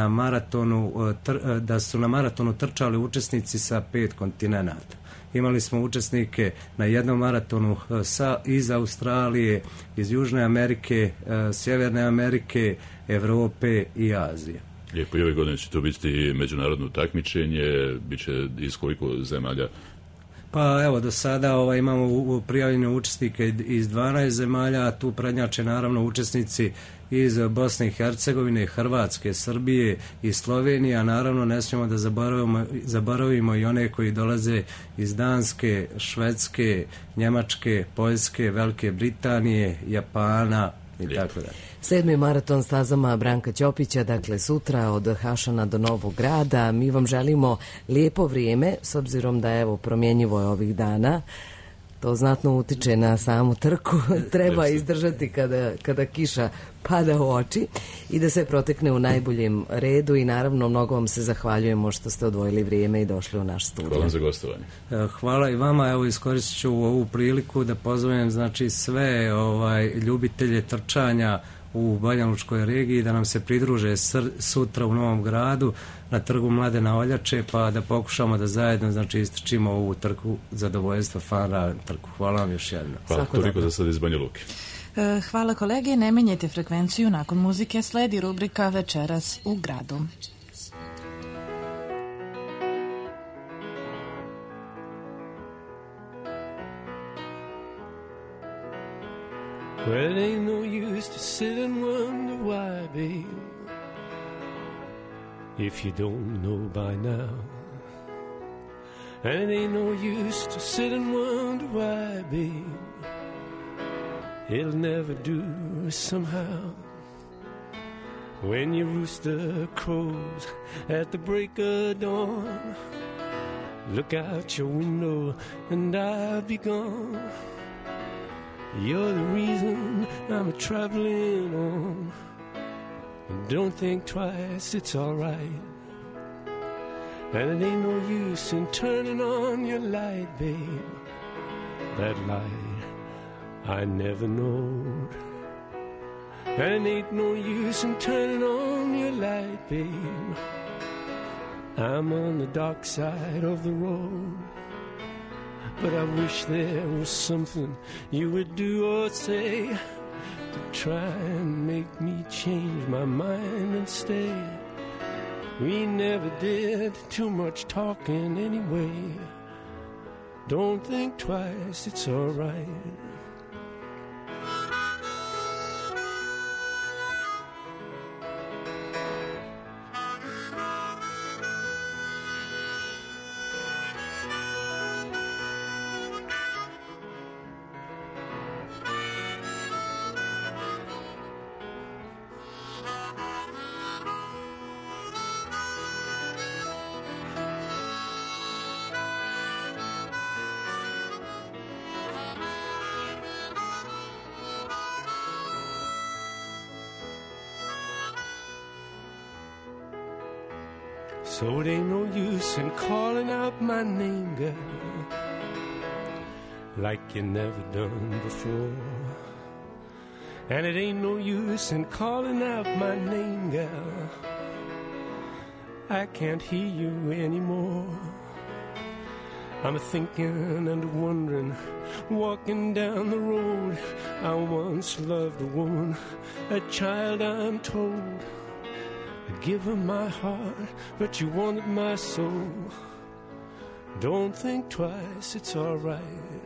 T: da su na maratonu trčali učesnici sa 5 kontinenata. Imali smo učesnike na jednom maratonu iz Australije, iz Južne Amerike, Sjeverne Amerike, Evrope i Azije.
Q: Lijepo, i ove godine će to biti međunarodno takmičenje, bit će iz koliko zemalja?
T: Pa evo, do sada imamo prijavljene učesnike iz 12 zemalja, a tu prednjače naravno učesnici iz Bosne i Hercegovine, Hrvatske, Srbije i Slovenije, a naravno ne smijemo da zaboravimo i one koji dolaze iz Danske, Švedske, Njemačke, Poljske, Velike Britanije, Japana i tako dalje.
S: 7. maraton stazama Branka Ćopića, dakle sutra od Hašana do Novog Grada. Mi vam želimo lijepo vrijeme, s obzirom da evo promjenjivo je ovih dana. To znatno utiče na samu trku. Treba izdržati kada kiša pada u oči i da se protekne u najboljem redu, i naravno mnogo vam se zahvaljujemo što ste odvojili vrijeme i došli u naš studio.
Q: Hvala za gostovanje.
T: Hvala i vama. Evo, iskoristit ću ovu priliku da pozovem znači sve ljubitelje trčanja u Banjalučkoj regiji da nam se pridruže sutra u Novom Gradu na trgu Mladena Oljače, pa da pokušamo da zajedno znači istrčimo ovu trku zadovoljstva, fun run trku. Hvala vam još jedno.
Q: Hvala, toliko za sad iz Banja Luke.
A: Hvala kolege, ne menjajte frekvenciju, nakon muzike sledi rubrika Večeras u gradu.
P: Well, it ain't no use to sit and wonder why, babe, if you don't know by now. And it ain't no use to sit and wonder why, babe, it'll never do somehow. When your rooster crows at the break of dawn, look out your window and I'll be gone. You're the reason I'm a-traveling on. Don't think twice, it's alright. And it ain't no use in turning on your light, babe. That light I never knowed. And it ain't no use in turning on your light, babe. I'm on the dark side of the road.
U: but I wish there was something you would do or say to try and make me change my mind and stay. We never did too much talking anyway. Don't think twice, it's alright. So it ain't no use in calling out my name, girl, like you never done before. And it ain't no use in calling out my name, girl, I can't hear you anymore. I'm thinking and wondering, walking down the road, I once loved a woman, a child I'm told. I'd give her my heart, but you wanted my soul. Don't think twice, it's alright.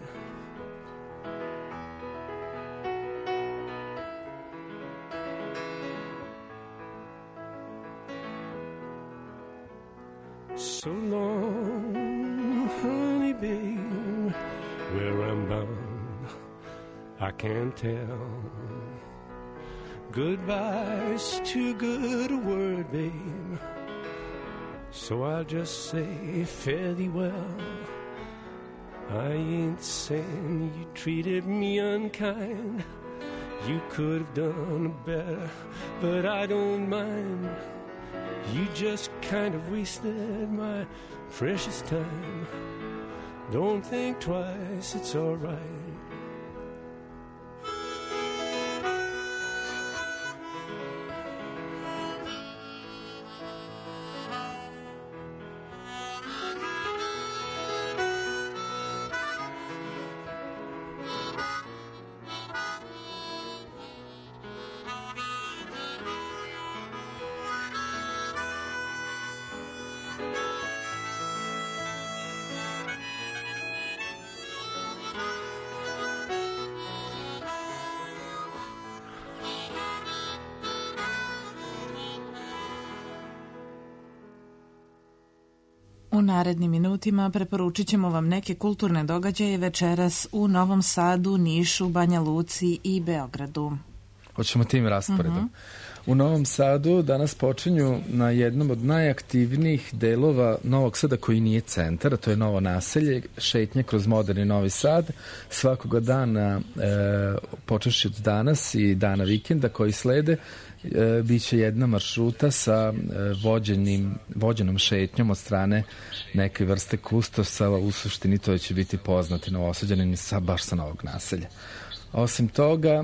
U: So long, honey, babe, where I'm bound, I can't tell. Goodbye's too good a word, babe, so I'll just say fare thee well. I ain't saying you treated me unkind, you could have done better, but I don't mind. You just kind of wasted my precious time. Don't think twice, it's alright.
A: U narednim minutima preporučit ćemo vam neke kulturne događaje večeras u Novom Sadu, Nišu, Banja Luci i Beogradu.
F: Hoćemo tim rasporedom. U Novom Sadu danas počinju na jednom od najaktivnijih delova Novog Sada koji nije centar, a to je Novo naselje, šetnje kroz moderni Novi Sad. Svakoga dana, počeši od danas i dana vikenda koji slede, biće jedna maršruta sa vođenom šetnjom od strane neke vrste kustosa. U suštini to će biti poznati Novosađanin baš sa Novog naselja. Osim toga,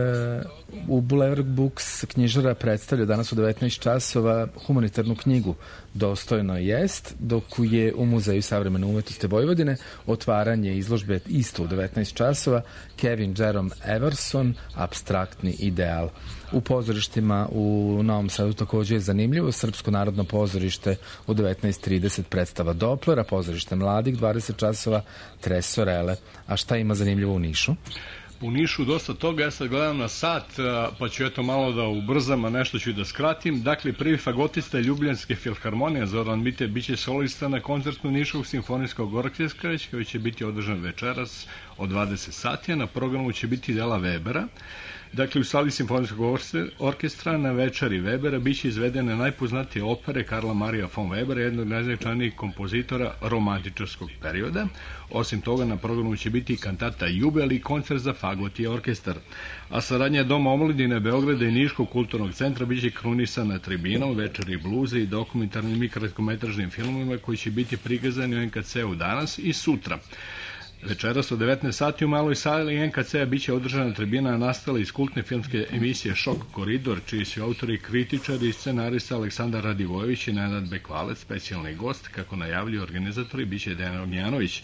F: u Boulevard Books knjižara predstavlja danas u 19 časova humanitarnu knjigu Dostojno jest, dok je u Muzeju savremene umetnosti Vojvodine otvaranje izložbe isto u 19 časova Kevin Jerome Everson, Apstraktni ideal. U pozorištima u Novom Sadu također je zanimljivo. Srpsko narodno pozorište u 19.30 predstava Doplera, pozorište mladih 20 časova Tresorele. A šta ima zanimljivo u Nišu?
E: U Nišu dosta toga, ja sad gledam na sat, pa ću eto malo da ubrzam, a nešto ću da skratim. Dakle, prvi fagotista Ljubljanske filharmonije Zoran Mite biće solista na koncertu Niškog simfonijskog orkestra, koji će biti održan večeras od 20 sati, a na programu će biti dela Webera. Dakle, u sali simfonijskog orkestra na večeri Webera biće izvedene najpoznatije opere Karla Marija von Webera, jednog od najznačajnijih kompozitora romantičarskog perioda. Osim toga, na programu će biti kantata Jubel i koncert za fagot i orkestar. A saradnja Doma omladine Beograda i Niškog kulturnog centra biće krunisana tribinom, večeri bluza i dokumentarnim i kratkometražnim filmovima koji će biti prikazani u NKC-u danas i sutra. Večeras od 19 sati u maloj sali NKC-a biće održana tribina nastala iz kultne filmske emisije Šok koridor, čiji su autori, kritičari i scenarista Aleksandar Radivojević i Nenad Bekvalec, specijalni gost, kako najavljuju organizatori, biće Dejan Ognjanović.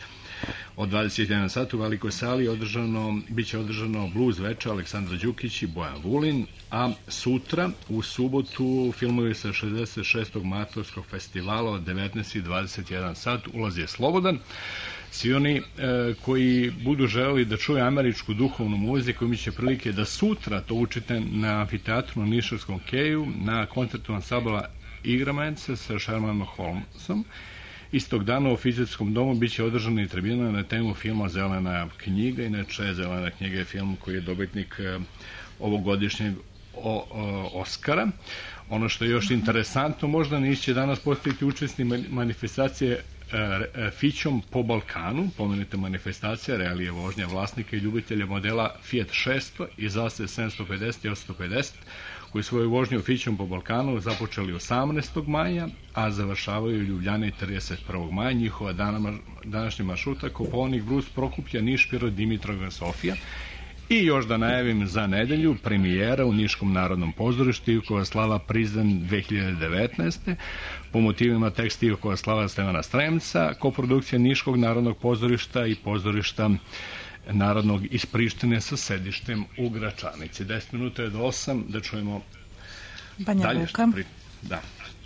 E: od 21 sat u Velikoj sali biće održano blues veče Aleksandra Đukić i Bojan Vulin, a sutra u subotu filmovi sa 66. Matorskog festivala od 19 i 21 sat, ulaz je slobodan. Svi oni koji budu želeli da čuju američku duhovnu muziku imat će prilike da sutra to učite na amfiteatru na Nišavskom keju na koncertu ansambla Igramence sa Shermanom Holmesom. Istog dana u Fizičkom domu biće održana i tribina na temu filma Zelena knjiga. Inače, Zelena knjiga je film koji je dobitnik ovogodišnjeg Oskara. Ono što je još interesantno, možda neće danas postaviti učesni manifestacije Fićom po Balkanu, pomenuta manifestacija, realije vožnja vlasnika i ljubitelja modela Fiat 600 i Zase 750 i 850, koji svoju vožnju Fićom po Balkanu započeli 18. maja, a završavaju Ljubljane 31. maja. Njihova današnja maršruta Koponik, Brus, Prokuplja, Niš, Pirot, Dimitrovgrad, Sofija. I još da najavim za nedelju premijera u Niškom narodnom pozorištu Ivkova slava Prizren 2019. po motivima teksta Ivkova slava Stevana Stremca, koprodukcija Niškog narodnog pozorišta i pozorišta narodnog iz Prištine sa sedištem u Gračanici. 10 minuta je do 8, da čujemo
A: Banja Luka.
E: Da.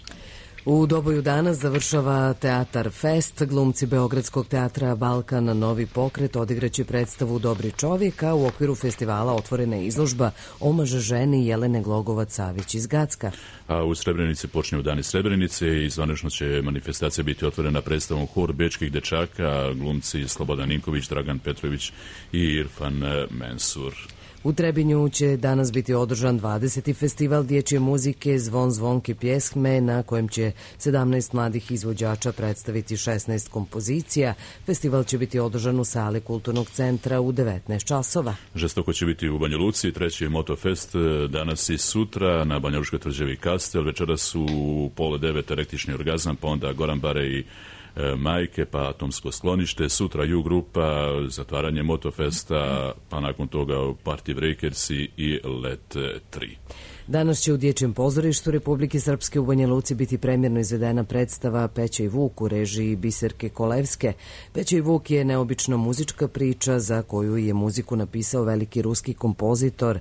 S: U Doboju danas završava Teatar Fest. Glumci Beogradskog teatra Balkan Novi pokret odigraće predstavu Dobri čovjek, a u okviru festivala otvorena je izložba Omaž ženi Jelene Glogovac-Savić iz Gacka.
Q: A u Srebrenici počinju Dani Srebrenice i zvanično će manifestacija biti otvorena predstavom Hor bečkih dečaka, glumci Slobodan Ninković, Dragan Petrović i Irfan Mensur.
S: U Trebinju će danas biti održan 20. festival dječje muzike Zvon zvonke pjesme, na kojem će 17 mladih izvođača predstaviti 16 kompozicija. Festival će biti održan u sali Kulturnog centra u 19 časova.
Q: Žestoko će biti u Banja Luci, treći je Motofest danas i sutra na Banjalučkoj tvrđavi Kastel. Večeras su 8:30 električni orgazam, pa onda Goran Bare i Majke, pa Atomsko sklonište, sutra Ju grupa, zatvaranje Motofesta, pa nakon toga Party Breakersi i Let 3.
S: Danas će u Dječjem pozorištu Republike Srpske u Banja Luci biti premjerno izvedena predstava Peća i Vuk u režiji Biserke Kolevske. Peća i Vuk je neobična muzička priča za koju je muziku napisao veliki ruski kompozitor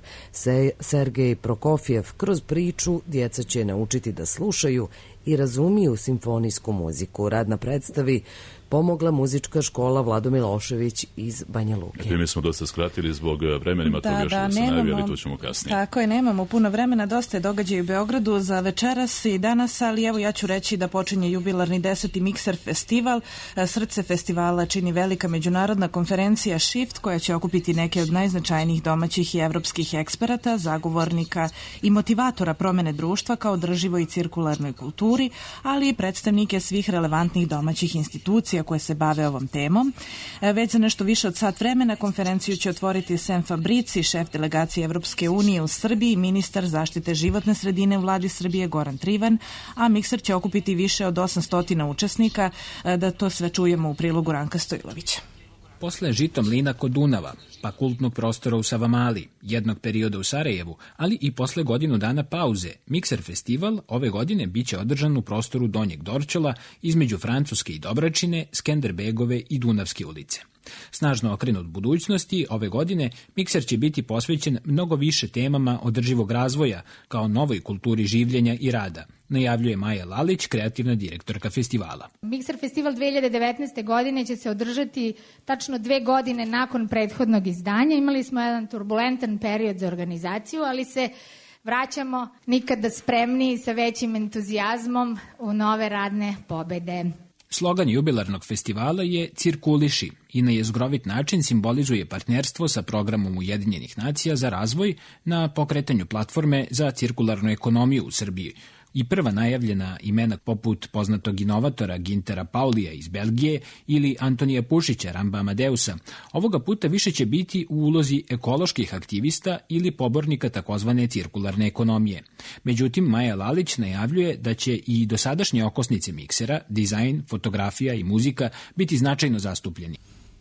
S: Sergej Prokofjev. Kroz priču djeca će naučiti da slušaju i razumiju simfonijsku muziku. Rad na predstavi pomogla muzička škola Vlado Milošević iz Banja Luke.
Q: Mi smo dosta skratili zbog vremenima, toga još da se najavi, ali to ćemo kasnije.
A: Tako je, nemamo puno vremena, dosta je događaja u Beogradu za večeras i danas, ali evo ja ću reći da počinje jubilarni 10. Mikser festival. Srce festivala čini velika međunarodna konferencija Shift, koja će okupiti neke od najznačajnijih domaćih i evropskih eksperata, zagovornika i motivatora promene društva kao održivoj i cirkularnoj kulturi, ali i predstavnike svih relevantnih domaćih institucija koje se bave ovom temom. Već za nešto više od sat vremena konferenciju će otvoriti Sem Fabrici, šef delegacije Evropske unije u Srbiji, ministar zaštite životne sredine u vladi Srbije Goran Trivan, a Mikser će okupiti više od 800 učesnika, da to sve čujemo u prilogu Ranka Stojlovića.
B: Posle Žitomlina kod Dunava, pa kultnog prostora u Savamali, jednog perioda u Sarajevu, ali i posle godinu dana pauze, Mikser festival ove godine biće održan u prostoru Donjeg Dorćola između Francuske i Dobračine, Skenderbegove i Dunavske ulice. Snažno okrenut budućnosti, ove godine Mikser će biti posvećen mnogo više temama održivog razvoja kao novoj kulturi življenja i rada, najavljuje Maja Lalić, kreativna direktorka festivala.
V: Mikser festival 2019. godine će se održati tačno 2 godine nakon prethodnog izdanja. Imali smo jedan turbulentan period za organizaciju, ali se vraćamo nikada spremniji sa većim entuzijazmom u nove radne pobede.
B: Slogan jubilarnog festivala je Cirkuliši i na jezgrovit način simbolizuje partnerstvo sa programom Ujedinjenih nacija za razvoj na pokretanju platforme za cirkularnu ekonomiju u Srbiji. I prva najavljena imena poput poznatog inovatora Gintera Paulija iz Belgije ili Antonija Pušića, Ramba Amadeusa, ovoga puta više će biti u ulozi ekoloških aktivista ili pobornika takozvane cirkularne ekonomije. Međutim, Maja Lalić najavljuje da će i dosadašnje okosnice Miksera, dizajn, fotografija i muzika biti značajno zastupljeni.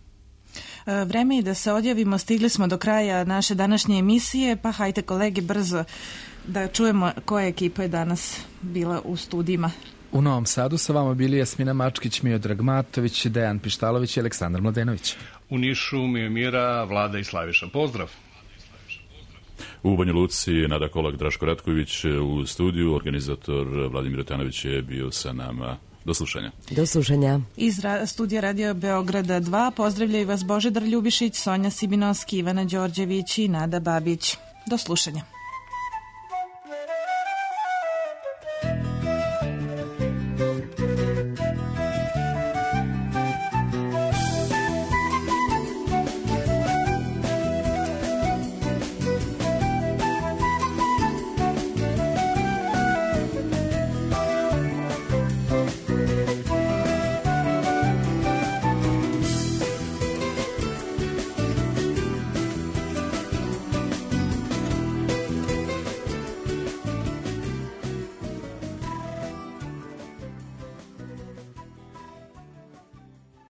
A: Vreme je da se odjavimo, stigli smo do kraja naše današnje emisije, pa hajte kolege brzo da čujemo koja ekipa je danas bila u studijima.
F: U Novom Sadu sa vama bili Jasmina Mačkić, Miodrag Matović, Dejan Pištalović i Aleksandar Mladenović.
E: U Nišu Mijomira, Vlada i Slaviša. Pozdrav!
Q: U Banja Luci Nada Kolak, Draško Ratković u studiju, organizator Vladimir Jotanović je bio sa nama. Do slušanja.
S: Do slušanja.
A: Iz studija Radio Beograda 2 pozdravljaju vas Božidar Ljubišić, Sonja Sibinoski, Ivana Đorđević i Nada Babić. Do slušanja.